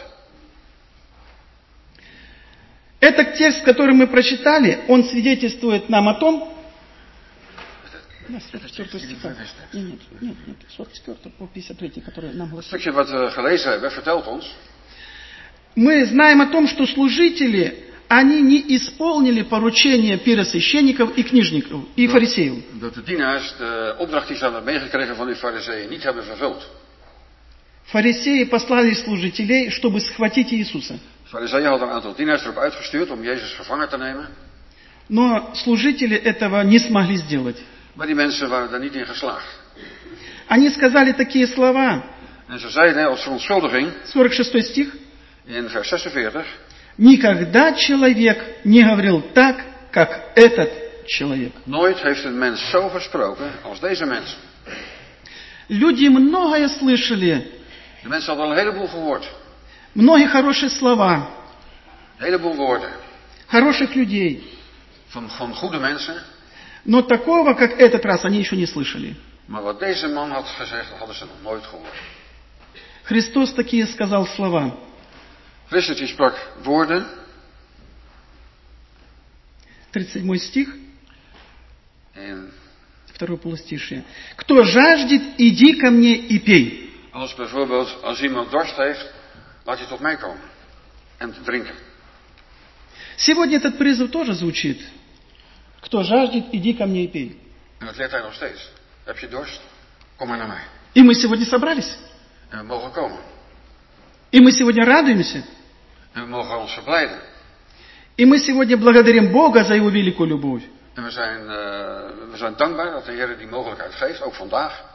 Speaker 7: Этот текст, который мы прочитали, он свидетельствует нам о том, 44 стиха. Нет, 44 по 53, который нам
Speaker 8: Het
Speaker 7: гласит.
Speaker 8: stukje wat we gelezen hebben vertelt ons
Speaker 7: Мы знаем о том, что служители, они не исполнили поручения первосвященников и книжников, и фарисеев.
Speaker 8: dat de dienaars de opdracht die ze hadden meegekregen van die fariseeën niet hebben vervuld.
Speaker 7: Фарисеи послали служителей, чтобы схватить Иисуса.
Speaker 8: De fariseeën hadden een aantal dienaars erop uitgestuurd om Jezus gevangen te nemen.
Speaker 7: Но служители этого не смогли сделать.
Speaker 8: Maar die mensen waren daar niet in geslaagd.
Speaker 7: Они сказали такие слова.
Speaker 8: En ze zeiden als verontschuldiging
Speaker 7: 46 стих.
Speaker 8: in vers 46.
Speaker 7: Никогда человек не говорил так, как этот человек.
Speaker 8: Nooit heeft een mens zo gesproken als deze mens.
Speaker 7: Люди многое слышали,
Speaker 8: De mensen hadden al een heleboel gehoord.
Speaker 7: многие хорошие слова,
Speaker 8: Een heleboel woorden.
Speaker 7: хороших людей.
Speaker 8: Van goede mensen.
Speaker 7: Но такого, как этот раз, они еще не слышали.
Speaker 8: Maar wat deze man had gezegd, dat hadden ze nog nooit gehoord.
Speaker 7: Христос такие сказал слова.
Speaker 8: Christus die sprak woorden.
Speaker 7: 37 стих,
Speaker 8: En
Speaker 7: второе полустишие. «Кто жаждет, иди ко мне и пей».
Speaker 8: als bijvoorbeeld, als iemand dorst heeft, laat je tot mij komen. En te drinken.
Speaker 7: Сегодня этот призыв тоже звучит. «Кто жаждет, иди ко мне и пей».
Speaker 8: En dat leert hij nog steeds. Heb je dorst? Kom maar naar mij.
Speaker 7: И мы сегодня собрались.
Speaker 8: En we mogen komen.
Speaker 7: И мы сегодня радуемся.
Speaker 8: En we mogen ons verblijden.
Speaker 7: И мы сегодня благодарим Бога за Его великую любовь.
Speaker 8: En we zijn dankbaar dat de Heer die mogelijkheid geeft, ook vandaag.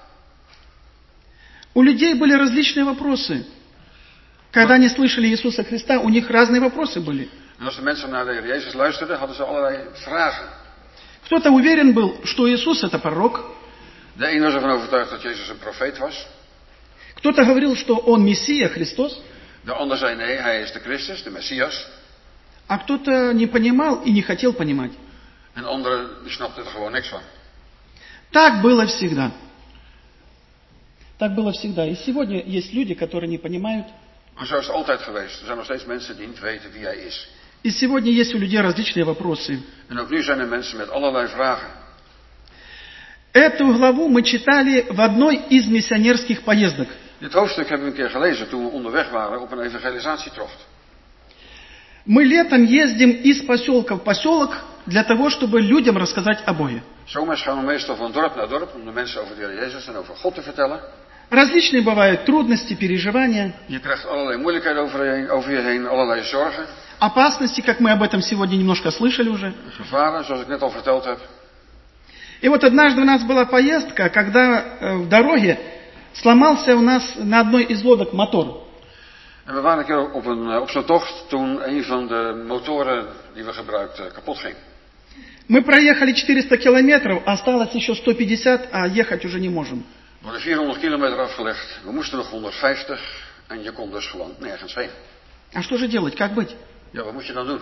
Speaker 7: У людей были различные вопросы. Когда они слышали Иисуса Христа, у них разные вопросы были.
Speaker 8: En als de mensen naar de Heer Jezus luisterden, hadden ze allerlei vragen.
Speaker 7: Кто-то уверен был, что Иисус это пророк.
Speaker 8: De een was ervan overtuigd dat Jezus een profeet was.
Speaker 7: Кто-то говорил, что Он Мессия, Христос.
Speaker 8: De ander zei nee, hij is de Christus, de Messias.
Speaker 7: А кто-то не понимал и не хотел понимать.
Speaker 8: En anderen die snapten er gewoon niks van.
Speaker 7: Так было всегда. Так было всегда. И сегодня есть люди, которые не понимают.
Speaker 8: Maar zo is het altijd geweest. Er zijn nog steeds mensen die niet weten wie hij is.
Speaker 7: И сегодня есть у людей различные вопросы.
Speaker 8: En ook nu zijn er mensen met allerlei vragen.
Speaker 7: Эту главу мы читали в одной из миссионерских поездок.
Speaker 8: Dit hoofdstuk hebben we een keer gelezen toen we onderweg waren op een evangelisatietocht.
Speaker 7: Мы летом ездим из поселка в поселок для того, чтобы людям рассказать о Боге.
Speaker 8: Zomers gaan we meestal van dorp naar dorp om de mensen over de Heer Jezus en over God te vertellen.
Speaker 7: Различные бывают трудности, переживания,
Speaker 8: Je krijgt allerlei moeilijkheden over je heen, allerlei zorgen,
Speaker 7: опасности, как мы об этом сегодня немножко слышали уже.
Speaker 8: gevaren, zoals ik net al verteld heb.
Speaker 7: И вот однажды у нас была поездка, когда в дороге сломался у нас на одной из лодок мотор.
Speaker 8: En we waren een keer op zo'n tocht toen een van de motoren die we gebruikten kapot ging.
Speaker 7: Мы проехали 400 километров, осталось еще 150, а ехать уже не можем.
Speaker 8: We hadden 400 kilometer afgelegd, we moesten nog 150 en je kon dus gewoon nergens heen.
Speaker 7: А что же делать, как быть?
Speaker 8: Ja, wat moet je dan doen?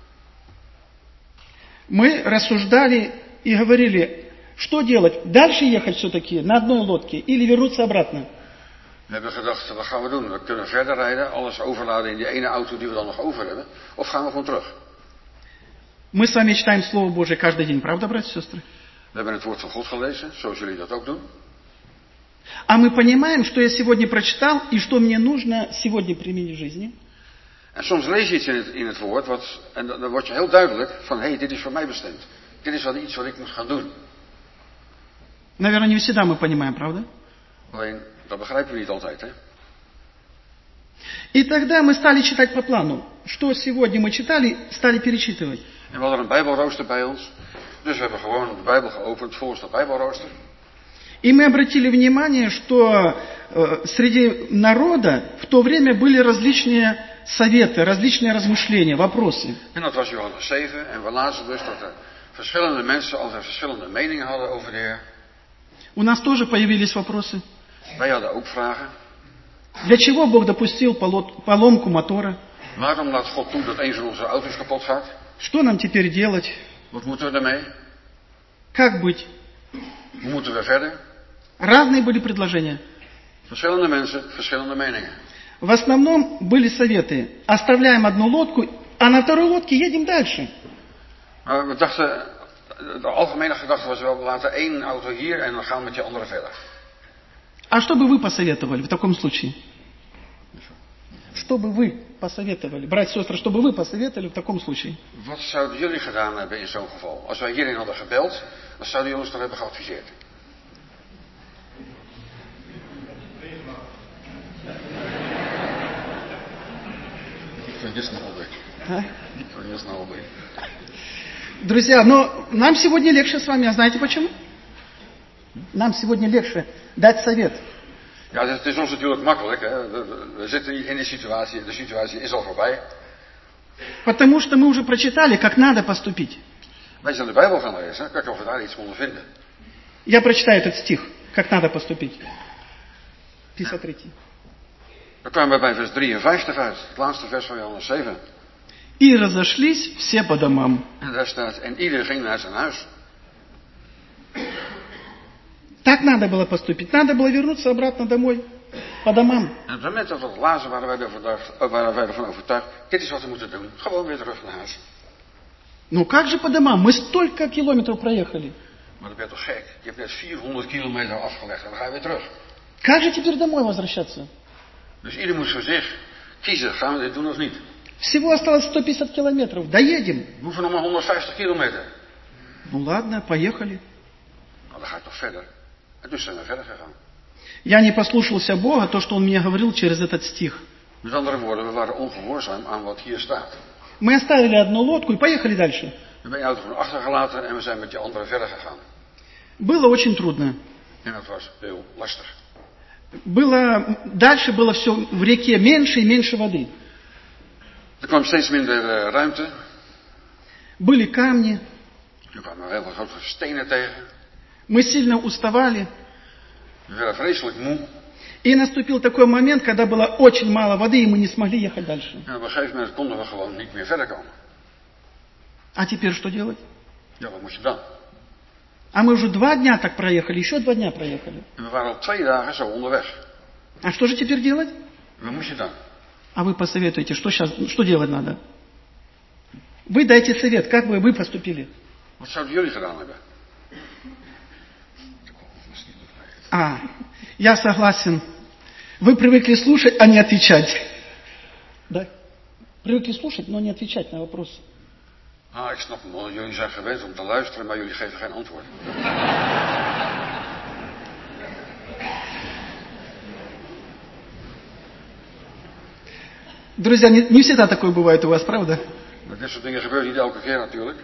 Speaker 7: Мы рассуждали и говорили, что делать? Дальше ехать все-таки на одной лодке или вернуться обратно?
Speaker 8: We hebben gedacht, wat gaan we doen? We kunnen verder rijden, alles overladen in die ene auto die we dan nog over hebben. Of gaan we gewoon terug?
Speaker 7: Мы с вами читаем Слово Божие каждый день, правда, братья и сестры?
Speaker 8: We hebben het woord van God gelezen, zoals jullie dat ook doen.
Speaker 7: А мы понимаем, что я сегодня прочитал и что мне нужно сегодня применить в жизни.
Speaker 8: En soms lees je iets in het woord en dan word je heel duidelijk van, hé, dit is voor mij bestemd. Dit is iets wat ik moet gaan doen.
Speaker 7: Наверное, не всегда мы понимаем, правда?
Speaker 8: Alleen, dat begrijpen we niet altijd, hè?
Speaker 7: И тогда мы стали читать по плану. Что сегодня мы читали, стали перечитывать.
Speaker 8: En we hadden een bijbelrooster bij ons. Dus we hebben gewoon de Bijbel geopend volgens dat bijbelrooster.
Speaker 7: И мы обратили внимание, что среди народа в то время были различные советы, различные размышления, вопросы.
Speaker 8: En dat was Johannes 7. En we lazen dus dat er verschillende mensen altijd verschillende meningen hadden over de Heer.
Speaker 7: У нас тоже появились вопросы.
Speaker 8: Wij hadden ook vragen.
Speaker 7: Для чего Бог допустил поломку мотора?
Speaker 8: Waarom laat God toe dat een van onze auto's kapot gaat?
Speaker 7: Что нам теперь делать?
Speaker 8: Wat moeten we ermee?
Speaker 7: Как быть?
Speaker 8: Hoe moeten we verder?
Speaker 7: Разные были предложения.
Speaker 8: Verschillende mensen, verschillende meningen.
Speaker 7: В основном были советы. Оставляем одну лодку, а на второй лодке едем дальше.
Speaker 8: Maar we dachten, de algemene gedachte was wel, we laten één auto hier en dan gaan we met die andere verder.
Speaker 7: А что бы вы посоветовали в таком случае? Что бы вы посоветовали? Братья и сестры, что бы вы посоветовали в таком случае?
Speaker 8: Wat zouden jullie gedaan hebben in zo'n geval? Als wij hierin hadden gebeld, wat zouden jullie ons dan hebben geadviseerd?
Speaker 7: Друзья, но нам сегодня легче с вами, а знаете почему? Нам сегодня легче дать совет.
Speaker 8: Ja, het is ons natuurlijk makkelijk. Hè? We zitten in die situatie, de situatie is al voorbij.
Speaker 7: Потому что мы уже прочитали, как надо поступить.
Speaker 8: Wij zijn de Bijbel gaan lezen, kijken of we daar iets konden vinden.
Speaker 7: Я прочитаю этот стих, как надо поступить. 53.
Speaker 8: Dan kwamen we bij vers 53 uit, het laatste vers van Johannes 7.
Speaker 7: И разошлись все по домам.
Speaker 8: En daar staat, en ieder ging naar zijn huis.
Speaker 7: Так надо было поступить. Надо было вернуться обратно домой, по домам.
Speaker 8: En op het moment dat we het lazen, waren wij ervan overtuigd, dit is wat we moeten doen. Gewoon weer terug naar huis.
Speaker 7: Ну как же по домам? Мы столько километров проехали.
Speaker 8: Maar dan ben je toch gek? Je hebt net 400 kilometer afgelegd en dan ga je weer terug.
Speaker 7: Как же теперь домой возвращаться?
Speaker 8: Dus ieder moet voor zich kiezen, gaan we dit doen of niet?
Speaker 7: Всего осталось 150 километров. Доедем.
Speaker 8: We hoeven nog maar 150 kilometer.
Speaker 7: Ну ладно, поехали.
Speaker 8: Nou, dan ga ik toch verder. En dus zijn we verder gegaan.
Speaker 7: Я не послушался Бога, то, что Он мне говорил через этот стих.
Speaker 8: Met andere woorden, we waren ongehoorzaam aan wat hier staat.
Speaker 7: Мы оставили одну лодку и поехали дальше.
Speaker 8: We hebben je auto gewoon achtergelaten en we zijn met die andere verder gegaan.
Speaker 7: Было очень трудно.
Speaker 8: En dat was heel lastig.
Speaker 7: Дальше было все в реке меньше и меньше воды.
Speaker 8: Er kwam steeds minder ruimte.
Speaker 7: Были камни.
Speaker 8: Er kwamen heel veel grote stenen tegen.
Speaker 7: Мы сильно уставали.
Speaker 8: We werden vreselijk moe.
Speaker 7: И наступил такой момент, когда было очень мало воды, и мы не смогли ехать дальше.
Speaker 8: En op een gegeven moment konden we gewoon niet meer verder komen.
Speaker 7: А теперь что делать?
Speaker 8: Ja, wat moet je dan?
Speaker 7: А мы уже 2 дня так проехали, еще 2 дня проехали.
Speaker 8: En we waren al 2 dagen zo onderweg.
Speaker 7: А что же теперь делать?
Speaker 8: Wat moet je dan?
Speaker 7: А вы посоветуете, что делать надо? Вы дайте совет, как бы вы поступили?
Speaker 8: Wat zouden jullie gedaan hebben?
Speaker 7: Я согласен. Вы привыкли слушать, а не отвечать. Да? Привыкли слушать, но не отвечать на вопросы.
Speaker 8: Ik snap hem wel. Jullie zijn gewend om te luisteren, maar jullie geven geen antwoord.
Speaker 7: Друзья, не всегда такое бывает у вас, правда?
Speaker 8: Dit soort dingen gebeuren niet elke keer natuurlijk.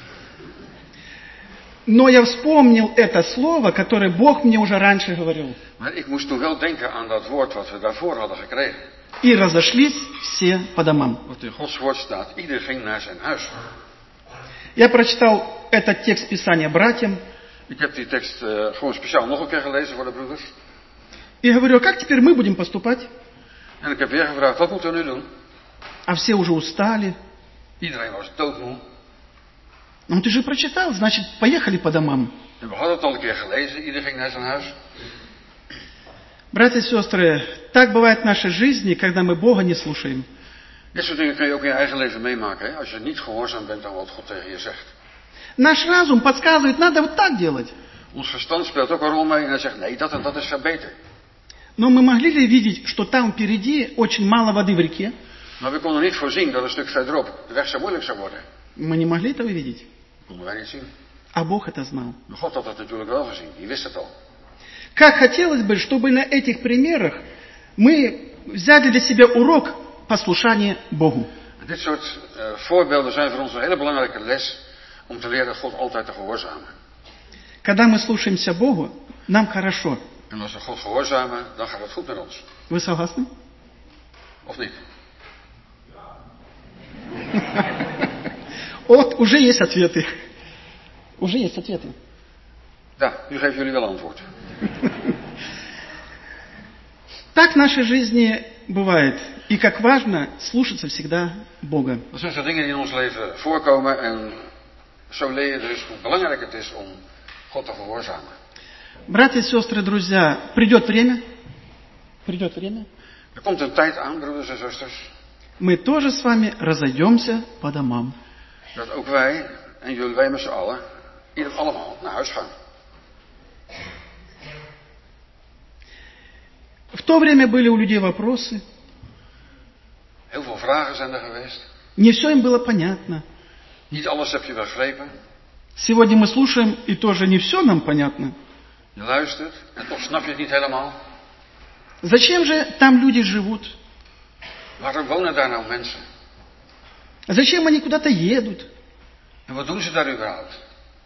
Speaker 7: Но я вспомнил это слово, которое Бог мне уже раньше говорил.
Speaker 8: Maar ik moest toen wel denken aan dat woord wat we daarvoor hadden gekregen.
Speaker 7: И разошлись все по домам.
Speaker 8: Wat in Gods woord staat, ieder ging naar zijn huis.
Speaker 7: Я прочитал этот текст Писания братьям.
Speaker 8: Ik heb die tekst gewoon speciaal nog een keer gelezen voor de broeders.
Speaker 7: И говорю, а как теперь мы будем поступать?
Speaker 8: En ik heb weer gevraagd, wat moeten we nu doen?
Speaker 7: А все уже устали.
Speaker 8: Iedereen was doodmoe.
Speaker 7: Ну ты же прочитал, значит, поехали по домам.
Speaker 8: En we hadden het al een keer gelezen, ieder ging naar zijn huis.
Speaker 7: Братья и сестры, так бывает в нашей жизни, когда мы Бога не слушаем.
Speaker 8: Dit soort dingen kun je ook in je eigen leven meemaken, hè? Als je niet gehoorzaam bent aan wat God tegen je zegt.
Speaker 7: Наш разум подсказывает, надо вот так делать.
Speaker 8: Ons verstand speelt ook een rol mee en hij zegt, nee, dat en dat is veel beter.
Speaker 7: Но мы могли ли видеть, что там впереди очень мало воды в реке?
Speaker 8: Maar we konden niet voorzien dat een stuk verderop de weg zo moeilijk zou worden.
Speaker 7: Мы не могли этого видеть.
Speaker 8: Konden wij niet zien.
Speaker 7: А Бог это знал.
Speaker 8: Maar God had dat natuurlijk wel gezien, die wist het al.
Speaker 7: Как хотелось бы, чтобы на этих примерах мы взяли для себя урок послушания Богу.
Speaker 8: Dit soort voorbeelden zijn voor ons een hele belangrijke les om te leren God altijd te gehoorzamen.
Speaker 7: Когда мы слушаемся Богу, нам хорошо.
Speaker 8: En als we God gehoorzamen, dan gaat het goed met ons.
Speaker 7: Вы согласны?
Speaker 8: Of niet?
Speaker 7: Вот, уже есть ответы. Уже есть ответы.
Speaker 8: Ja, nu geven jullie wel antwoord.
Speaker 7: Так в нашей жизни бывает. И как важно слушаться всегда Бога.
Speaker 8: Dat zijn zo dingen die in ons leven voorkomen en zo leer je dus hoe belangrijk het is om God te gehoorzamen.
Speaker 7: Братья и сестры, друзья, придет время. Придет время.
Speaker 8: Er komt een tijd aan, broeders en zusters.
Speaker 7: Мы тоже с вами разойдемся по домам.
Speaker 8: Dat ook wij en jullie, wij met z'n allen, ieder allemaal naar huis gaan.
Speaker 7: В то время были у людей вопросы.
Speaker 8: Heel veel vragen zijn er geweest.
Speaker 7: Не все им было понятно.
Speaker 8: Niet alles heb je begrepen.
Speaker 7: Сегодня мы слушаем, и тоже не все нам понятно.
Speaker 8: Je luistert en toch snap je het niet helemaal.
Speaker 7: Зачем же там люди живут?
Speaker 8: Waarom wonen daar nou mensen?
Speaker 7: Зачем они куда-то едут?
Speaker 8: En wat doen ze daar überhaupt?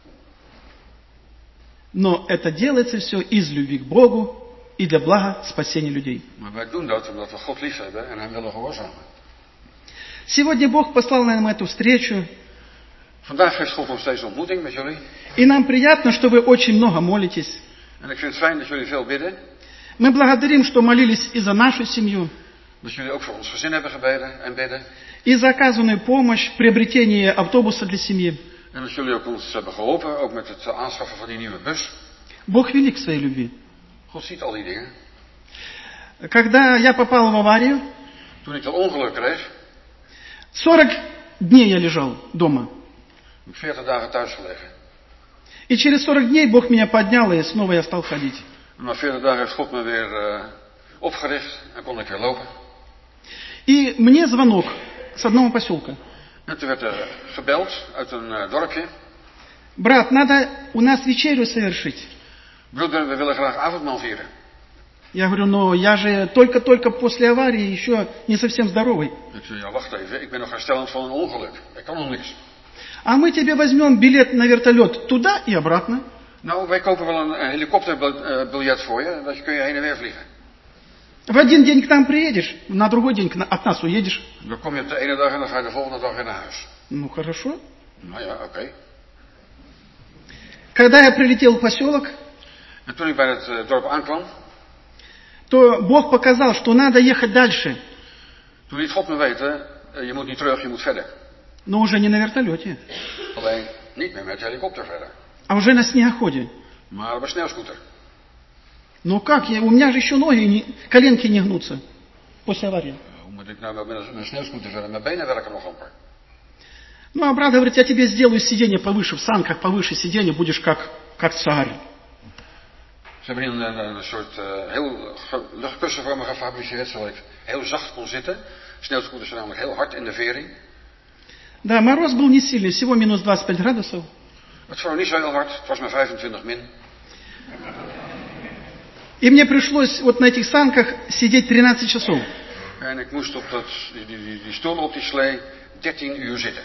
Speaker 7: Но это делается все из любви к Богу и для блага спасения людей.
Speaker 8: Maar wij doen dat omdat we God lief hebben en hem willen gehoorzamen.
Speaker 7: Сегодня Бог послал нам эту встречу.
Speaker 8: Vandaag geeft God ons deze ontmoeting met jullie.
Speaker 7: И нам приятно, что вы очень много молитесь.
Speaker 8: En ik vind het fijn dat jullie veel bidden.
Speaker 7: Мы благодарим, что молились и за нашу семью,
Speaker 8: Dat jullie ook voor ons gezin hebben gebeden en bidden.
Speaker 7: и за оказанную помощь в приобретении автобуса для семьи.
Speaker 8: En dat jullie ook ons hebben geholpen, ook met het aanschaffen van die nieuwe bus.
Speaker 7: Бог велик в своей любви.
Speaker 8: God ziet al die dingen.
Speaker 7: Когда я попал в аварию,
Speaker 8: Toen ik dat ongeluk kreeg,
Speaker 7: 40 дней я лежал дома.
Speaker 8: heb ik 40 dagen thuis gelegen.
Speaker 7: И через 40 дней Бог меня поднял, и снова я стал ходить.
Speaker 8: En na 40 dagen heeft God me weer opgericht en kon ik weer lopen.
Speaker 7: И мне звонок с одного поселка.
Speaker 8: En toen werd er gebeld uit een dorpje.
Speaker 7: Брат, надо у нас вечерю совершить.
Speaker 8: Broeder, we willen graag avondmaal vieren.
Speaker 7: Я говорю, но я же только-только после аварии, еще не совсем здоровый.
Speaker 8: Ik zei, ja wacht even, ik ben nog herstellend van een ongeluk. Ik kan nog niks.
Speaker 7: А мы тебе возьмем билет на вертолет туда и обратно.
Speaker 8: Nou, wij kopen wel een helikopterbiljet voor je. Dat kun je heen en weer vliegen.
Speaker 7: В один день к нам приедешь, на другой день от нас уедешь.
Speaker 8: Dan kom je op de ene dag en dan ga je de volgende dag weer naar huis.
Speaker 7: Ну, хорошо.
Speaker 8: Nou ja, oké.
Speaker 7: Когда я прилетел в поселок,
Speaker 8: En toen ik bij het dorp aankwam,
Speaker 7: то Бог показал, что надо ехать дальше,
Speaker 8: Toen liet God me weten, je moet niet terug, je moet verder.
Speaker 7: но уже не на вертолете,
Speaker 8: Alleen niet meer met de helikopter verder.
Speaker 7: а уже на снегоходе.
Speaker 8: Maar op een sneeuwscooter.
Speaker 7: Ну как, у меня же еще ноги, коленки не гнутся после аварии.
Speaker 8: Hoe moet ik nou met een sneeuwscooter verder? Mijn benen werken nog amper.
Speaker 7: Ну, а брат говорит, я тебе сделаю сиденье повыше, в санках повыше сиденье, будешь как царь.
Speaker 8: Ze hebben hier een soort heel luchtkussen voor me gefabriceerd, zodat ik heel zacht kon zitten. Sneeuwscooters zijn namelijk heel hard in de vering.
Speaker 7: Да, мороз был не сильный, всего минус 25 градусов.
Speaker 8: Het was niet zo heel hard, het was maar 25 min.
Speaker 7: И мне пришлось вот на этих санках сидеть 13 часов.
Speaker 8: En ik moest op die stoel op die slee 13 uur zitten.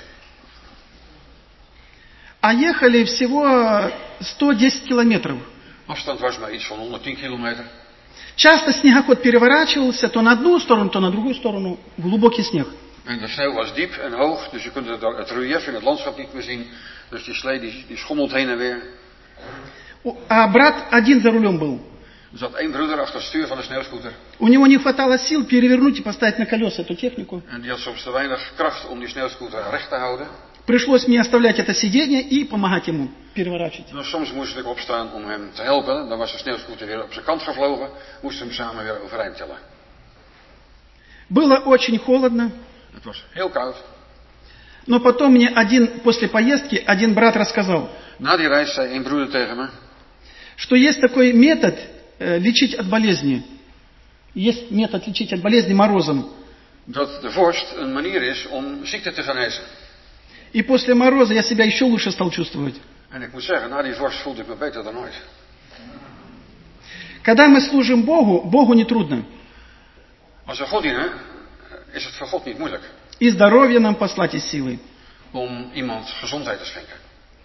Speaker 7: А ехали всего 110 километров.
Speaker 8: Afstand was maar iets van 110 kilometer.
Speaker 7: Часто снегоход переворачивался то на одну сторону, то на другую сторону. Глубокий снег.
Speaker 8: En de sneeuw was diep en hoog, dus je kunt het relief in het landschap niet meer zien. Dus die slee die schommelt heen en weer.
Speaker 7: А брат один за рулем был.
Speaker 8: Er zat één broeder achter het stuur van de sneeuwscooter.
Speaker 7: У него не хватало сил перевернуть и поставить на колеса эту технику.
Speaker 8: En die had soms te weinig kracht om die sneeuwscooter recht te houden.
Speaker 7: Пришлось мне оставлять это сиденье и помогать ему переворачивать.
Speaker 8: Dus soms moest ik opstaan om hem te helpen. Dan was de sneeuwscooter weer op zijn kant gevlogen. Moesten we hem samen weer overeind tillen.
Speaker 7: Было очень холодно.
Speaker 8: Het was heel koud.
Speaker 7: Но потом мне после поездки один брат рассказал,
Speaker 8: Na die reis zei een broeder tegen me.
Speaker 7: что есть такой метод лечить от болезни. Есть метод лечить от болезни морозом.
Speaker 8: Dat de vorst een manier is om ziekte te genezen.
Speaker 7: И после мороза я себя еще лучше стал чувствовать.
Speaker 8: En ik moet zeggen, na die vorst voelde ik me beter dan ooit.
Speaker 7: Когда мы служим Богу, Богу не трудно.
Speaker 8: Als we God dienen, is het voor God niet moeilijk
Speaker 7: И здоровье нам послать, и силы.
Speaker 8: om iemand gezondheid te schenken.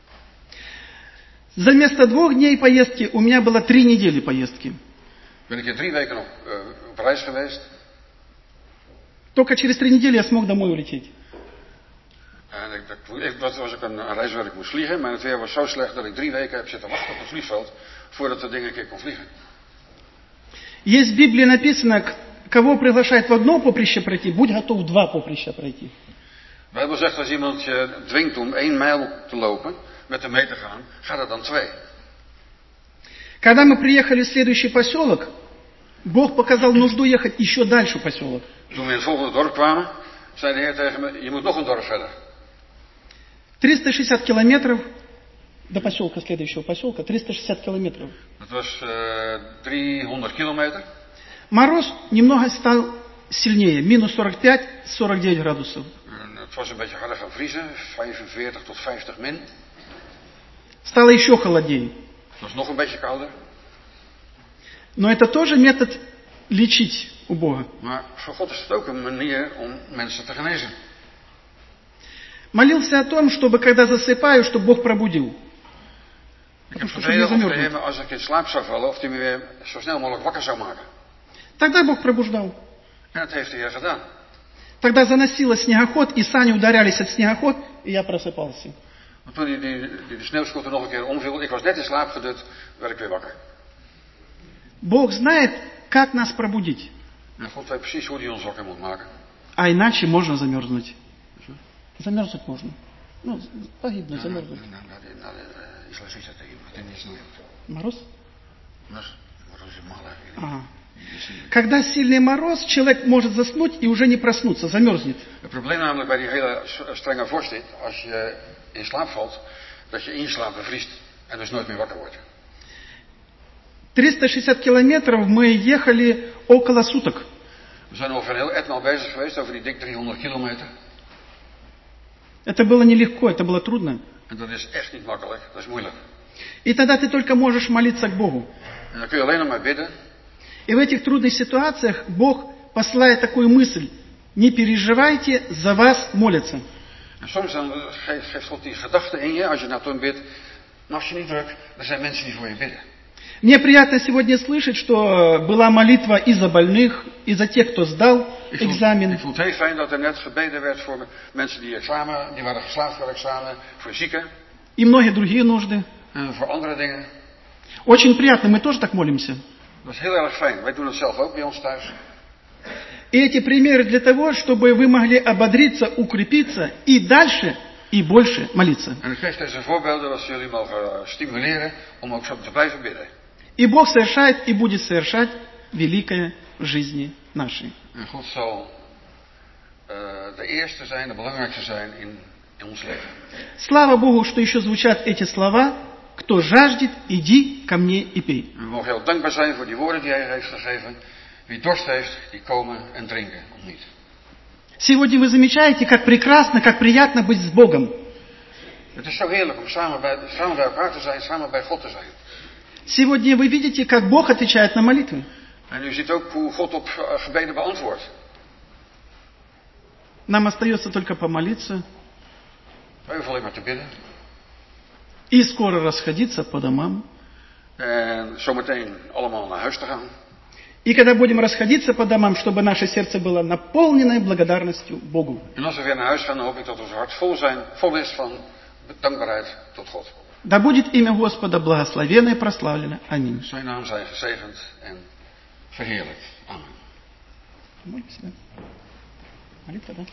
Speaker 7: За вместо 2 дней поездки у меня было 3 недели поездки.
Speaker 8: Ben ik hier 3 weken op reis geweest.
Speaker 7: Только через 3 недели я смог домой улететь.
Speaker 8: En dat was ook een reis waar ik moest vliegen, maar het weer was zo slecht dat ik 3 weken heb zitten wachten op het vliegveld voordat de dingen een keer kon vliegen.
Speaker 7: Есть в Библии написано, кого приглашает в одно поприще пройти, будь готов 2 поприща пройти.
Speaker 8: De Bijbel zegt, als iemand je dwingt om 1 mijl te lopen, met hem mee te gaan, gaat er dan 2.
Speaker 7: Когда мы приехали в следующий поселок, Бог показал нужду ехать еще дальше в поселок.
Speaker 8: Toen we in het volgende dorp kwamen, zei de Heer tegen me, je moet nog een dorp verder.
Speaker 7: 360 километров до поселка, следующего поселка, 360 километров.
Speaker 8: Dat was 300 kilometer.
Speaker 7: Мороз немного стал сильнее, минус 45-49 градусов.
Speaker 8: Het was een beetje harder gaan vriezen, 45 tot 50 min.
Speaker 7: Стало еще холоднее.
Speaker 8: Het was nog een beetje kouder.
Speaker 7: Но это тоже метод лечить у Бога.
Speaker 8: Maar voor God is het ook een manier om mensen te genezen.
Speaker 7: Молился о том, чтобы когда засыпаю, чтобы Бог пробудил.
Speaker 8: Ik heb gebeden of de Heer me als ik in slaap zou vallen, of hij me weer zo snel mogelijk wakker zou maken.
Speaker 7: Тогда Бог пробуждал.
Speaker 8: En dat heeft de Heer gedaan.
Speaker 7: Тогда заносило снегоход, и сани ударялись от снегоход, и я просыпался.
Speaker 8: Want toen die sneeuwscooter nog een keer omviel, ik was net in slaap gedut, werd ik weer wakker.
Speaker 7: Бог знает, как нас пробудить.
Speaker 8: En God weet precies hoe hij ons wakker moet maken.
Speaker 7: А иначе можно замерзнуть. Замерзнуть можно. Ну, погибнуть, замерзнуть. Мороз? Ага. Когда сильный мороз, человек может заснуть и уже не проснуться, замерзнет.
Speaker 8: Het probleem namelijk bij die hele strenge vorst is, als je in slaap valt, dat je in je slaap bevriest en dus nooit meer wakker wordt.
Speaker 7: 360 километров мы ехали около суток.
Speaker 8: We zijn over een heel etmaal bezig geweest, over die dik 300 kilometer.
Speaker 7: Это было нелегко, это было трудно.
Speaker 8: En dat is echt niet makkelijk, dat is moeilijk.
Speaker 7: И тогда ты только можешь молиться к Богу.
Speaker 8: En dan kun je alleen nog maar bidden.
Speaker 7: И в этих трудных ситуациях Бог посылает такую мысль: не переживайте, за вас молятся.
Speaker 8: En soms dan geeft God die gedachte in je, als je naar hem bidt, maak je niet druk, er zijn mensen die voor je bidden.
Speaker 7: Мне приятно сегодня слышать, что была молитва и за больных, и за тех, кто сдал экзамен.
Speaker 8: Ik voel het heel fijn dat er net gebeden werd voor mensen die waren geslaagd voor examen, voor zieken.
Speaker 7: И многие другие нужды.
Speaker 8: En voor andere dingen.
Speaker 7: Очень приятно, мы тоже так молимся.
Speaker 8: Dat is heel erg fijn. Wij doen het zelf ook bij ons thuis.
Speaker 7: И эти примеры для того, чтобы вы могли ободриться, укрепиться и дальше, и больше молиться.
Speaker 8: En ik geef deze voorbeelden dat ze jullie mogen stimuleren om ook zo te blijven bidden.
Speaker 7: И Бог совершает и будет совершать великое в жизни нашей.
Speaker 8: En God zal de eerste zijn, de belangrijkste zijn in ons leven.
Speaker 7: Слава Богу, что еще звучат эти слова: «Кто жаждет, иди ко мне и пей».
Speaker 8: We mogen heel dankbaar zijn voor die woorden die hij heeft gegeven. Wie dorst heeft, die komen en drinken, of niet.
Speaker 7: Сегодня вы замечаете, как прекрасно, как приятно быть с Богом.
Speaker 8: Het is zo heerlijk om samen bij elkaar te zijn, samen bij God te zijn.
Speaker 7: Сегодня вы видите, как Бог отвечает на молитвы.
Speaker 8: En u ziet ook hoe God op gebeden beantwoordt.
Speaker 7: Нам остается только помолиться
Speaker 8: We hoeven alleen maar te bidden.
Speaker 7: и скоро расходиться по домам.
Speaker 8: En zometeen allemaal naar huis te gaan.
Speaker 7: И когда будем расходиться по домам, чтобы наше сердце было наполнено благодарностью Богу.
Speaker 8: En als we weer naar huis gaan, dan hoop ik dat ons hart vol is van dankbaarheid tot God.
Speaker 7: Да будет имя Господа благословенно и прославлено. Аминь.
Speaker 8: Zijn naam zij gezegend en verheerlijkt. Amen.
Speaker 7: Молимся, да? Молитва, да?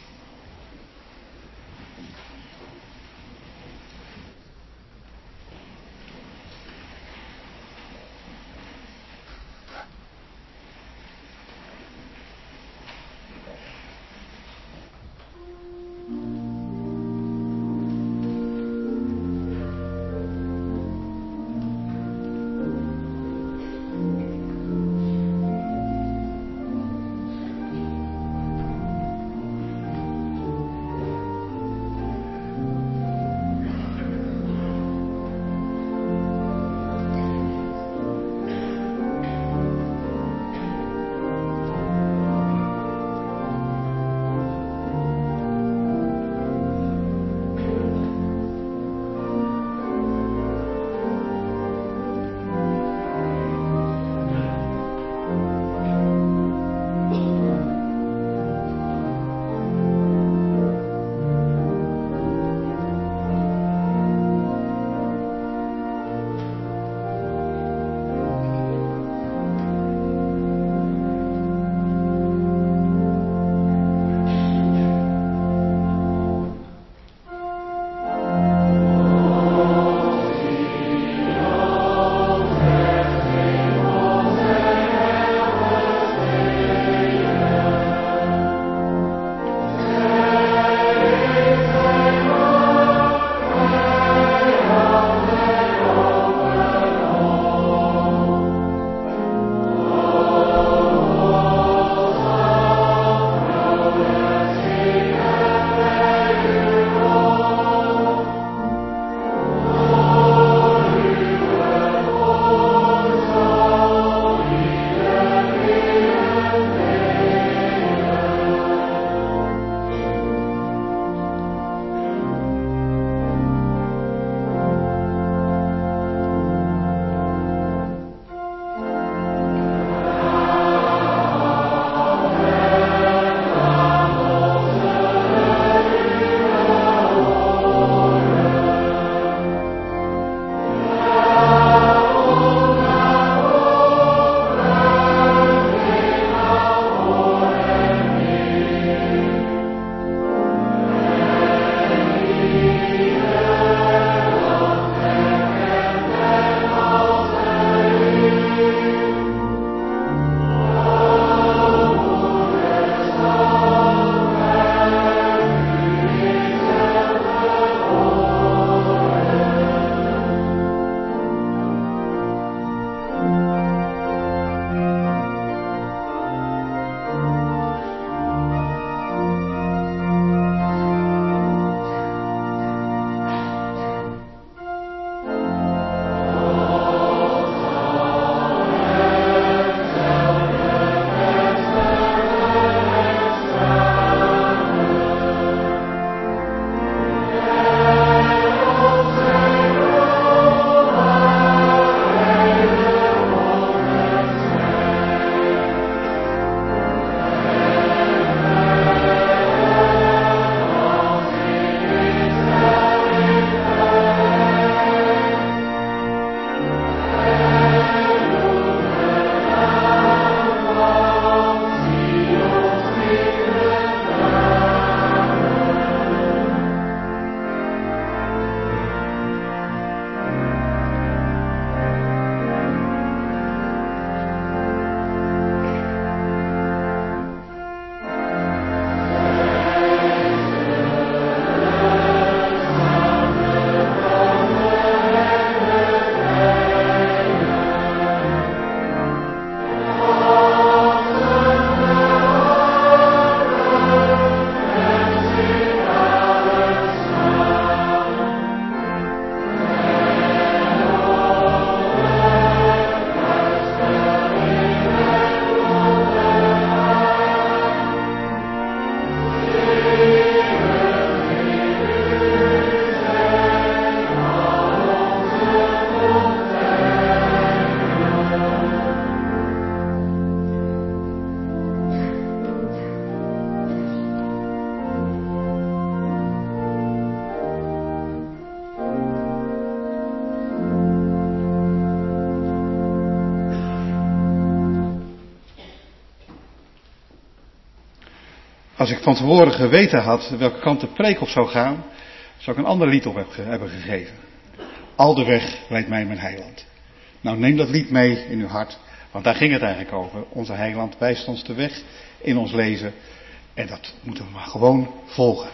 Speaker 6: Als ik van tevoren geweten had welke kant de preek op zou gaan, zou ik een ander lied op hebben gegeven. Al de weg leidt mij mijn heiland. Nou, neem dat lied mee in uw hart, want daar ging het eigenlijk over. Onze heiland wijst ons de weg in ons leven en dat moeten we maar gewoon volgen.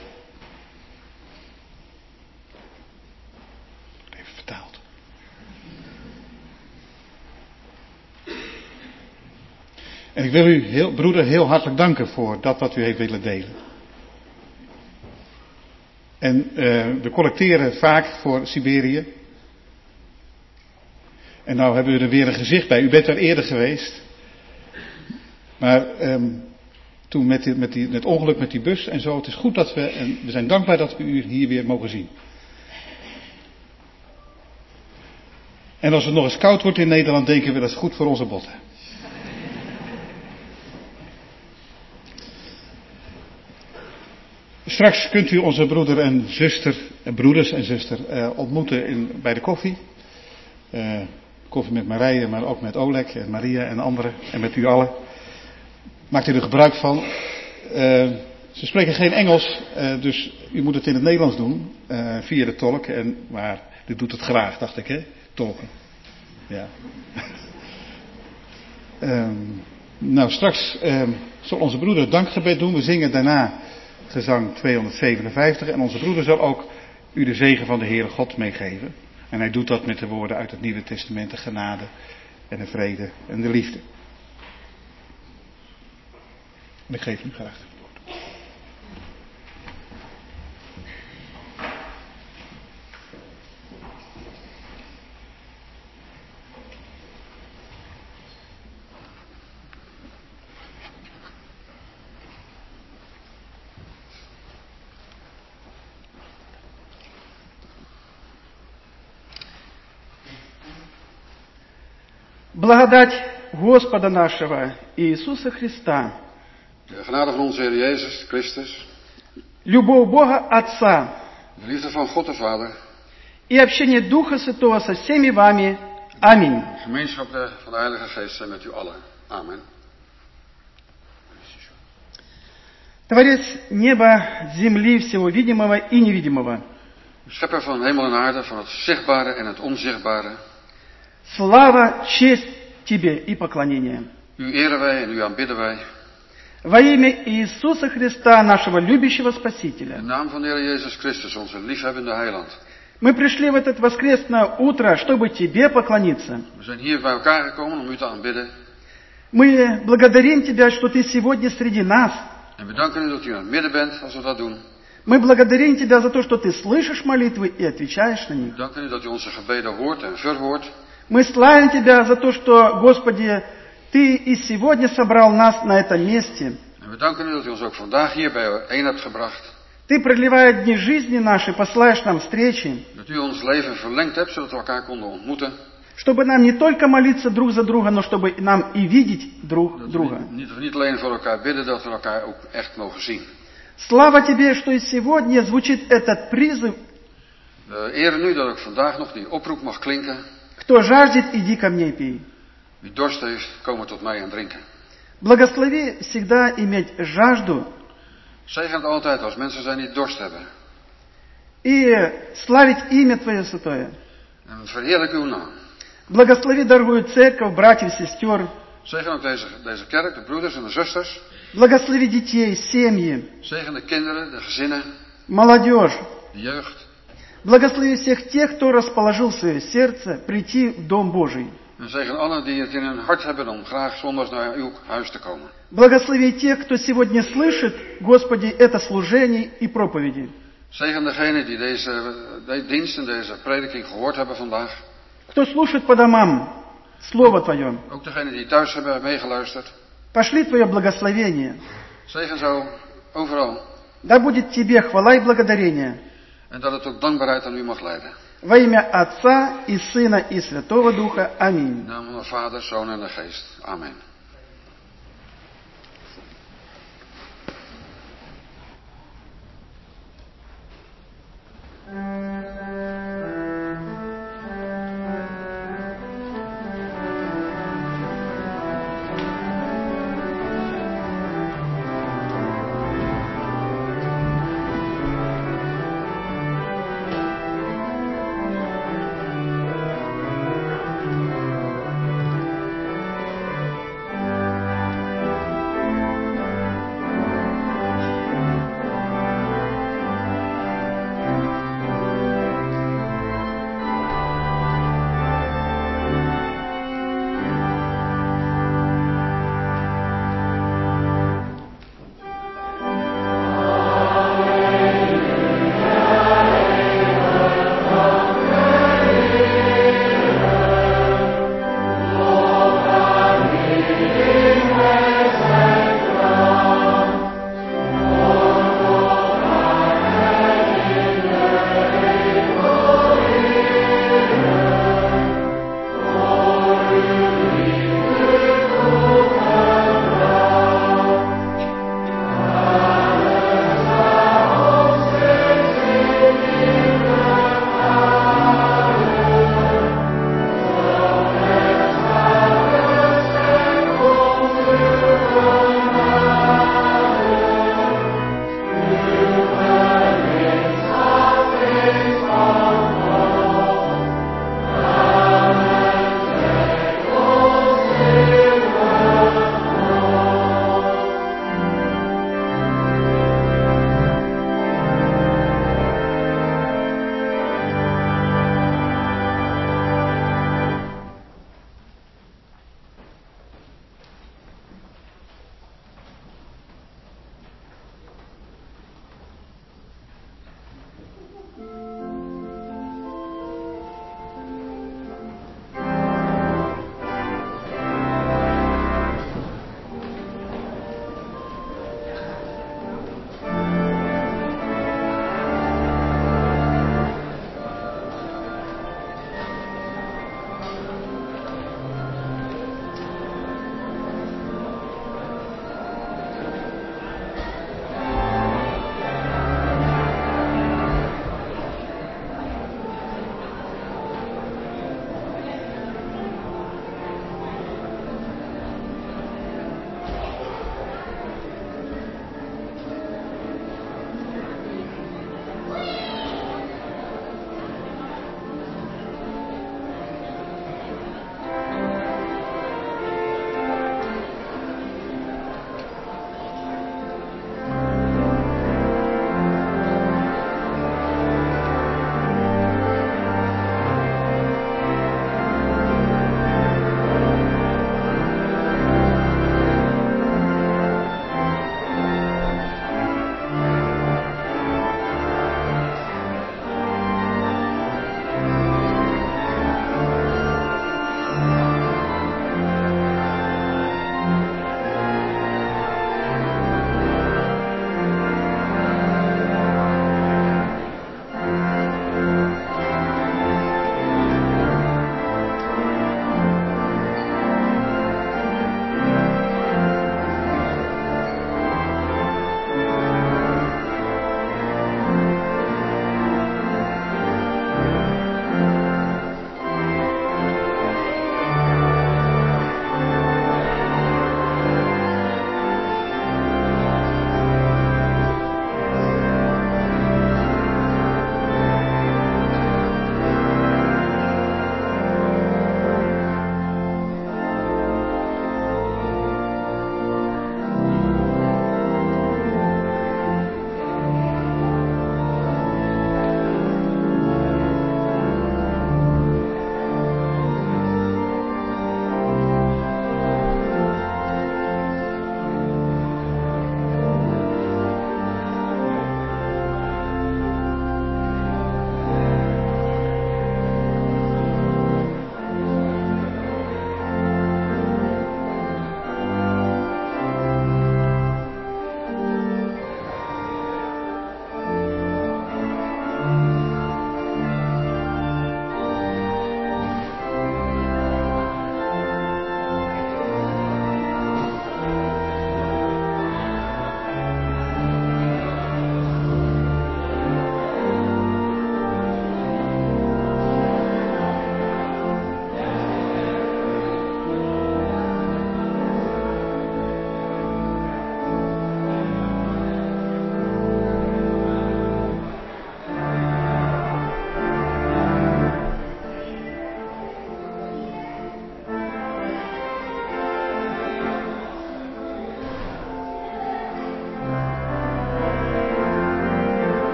Speaker 6: Even vertaald. En ik wil u, broeder, heel hartelijk danken voor dat wat u heeft willen delen. En we collecteren vaak voor Siberië. En nou hebben we er weer een gezicht bij. U bent er eerder geweest. Maar toen met het ongeluk met die bus en zo. Het is goed dat we zijn dankbaar dat we u hier weer mogen zien. En als het nog eens koud wordt in Nederland, denken we dat is goed voor onze botten. Straks kunt u onze broeder en zuster, broeders en zuster, ontmoeten bij de koffie. Koffie met Marije, maar ook met Oleg en Maria en anderen. En met u allen. Maakt u er gebruik van. Ze spreken geen Engels, dus u moet het in het Nederlands doen. Via de tolk. Maar u doet het graag, dacht ik, hè? Tolken. Ja. Nou, straks zal onze broeder het dankgebed doen. We zingen daarna gezang 257. En onze broeder zal ook u de zegen van de Heere God meegeven. En hij doet dat met de woorden uit het Nieuwe Testament, de genade en de vrede en de liefde. En ik geef u graag het woord.
Speaker 7: Благодать Господа нашего Иисуса Христа,
Speaker 8: De genade van onze Heer Jezus Christus,
Speaker 7: любовь Бога Отца
Speaker 8: de liefde van God de Vader,
Speaker 7: и общение Духа Святого со всеми вами. Аминь.
Speaker 8: de gemeenschap van de Heilige Geest zijn met u allen. Amen.
Speaker 7: Творец неба, земли, всего видимого и невидимого.
Speaker 8: Schepper van hemel en aarde, van het zichtbare en het onzichtbare.
Speaker 7: Слава, честь Тебе и поклонение.
Speaker 8: U eren wij en u aanbidden wij.
Speaker 7: Во имя Иисуса Христа, нашего любящего Спасителя.
Speaker 8: In de naam van de Heer Jezus Christus, onze liefhebbende heiland.
Speaker 7: Мы пришли в это воскресное утро, чтобы Тебе поклониться.
Speaker 8: We zijn hier bij elkaar gekomen om u te aanbidden.
Speaker 7: Мы благодарим Тебя, что Ты сегодня среди нас.
Speaker 8: En we danken u dat u in het midden bent als we dat doen.
Speaker 7: Мы благодарим Тебя за то, что Ты слышишь молитвы и отвечаешь на них.
Speaker 8: We danken u dat u onze gebeden hoort en verhoort.
Speaker 7: Мы славим Тебя за то, что, Господи, Ты и сегодня собрал нас на этом месте.
Speaker 8: En we danken u dat u ons ook vandaag hier bijeen hebt gebracht.
Speaker 7: Ты, продлевая дни жизни наши, посылаешь нам встречи,
Speaker 8: Dat u ons leven verlengd hebt, zodat we elkaar konden ontmoeten.
Speaker 7: чтобы нам не только молиться друг за друга, но чтобы нам и видеть друг друга.
Speaker 8: Dat we niet alleen voor elkaar bidden, dat we elkaar ook echt mogen zien.
Speaker 7: Слава Тебе, что и сегодня звучит этот призыв.
Speaker 8: We eren u dat ook vandaag nog die oproep mag klinken.
Speaker 7: Кто жаждет, иди ко мне пей.
Speaker 8: Wie dorst heeft, komen tot mij en drinken.
Speaker 7: Благослови всегда иметь жажду
Speaker 8: Zegen het altijd als mensen zijn die dorst hebben.
Speaker 7: и славить имя Твое святое.
Speaker 8: En verheerlijk uw naam.
Speaker 7: Благослови дорогую церковь, братьев, сестер.
Speaker 8: Zegen ook deze kerk, de broeders en de zusters.
Speaker 7: Благослови детей, семьи,
Speaker 8: Zegen de kinderen, de gezinnen,
Speaker 7: молодежь.
Speaker 8: de jeugd.
Speaker 7: Благослови всех тех, кто расположил свое сердце прийти в Дом Божий.
Speaker 8: En zegen allen die het in hun hart hebben om graag zondags naar uw huis te komen.
Speaker 7: Благослови тех, кто сегодня слышит, Господи, это служение и проповеди.
Speaker 8: Zegen degenen die deze dienst en deze prediking gehoord hebben vandaag.
Speaker 7: Кто слушает по домам Слово Твое.
Speaker 8: Ook degenen die thuis hebben meegeluisterd.
Speaker 7: Пошли Твое благословение.
Speaker 8: Zegen zo overal.
Speaker 7: Да будет Тебе хвала и благодарение.
Speaker 8: En dat het ook dankbaarheid aan u mag leiden.
Speaker 7: Во имя Отца и Сына и Святого Духа. Аминь.
Speaker 8: In de naam van de Vader, Zoon en de Geest. Amen.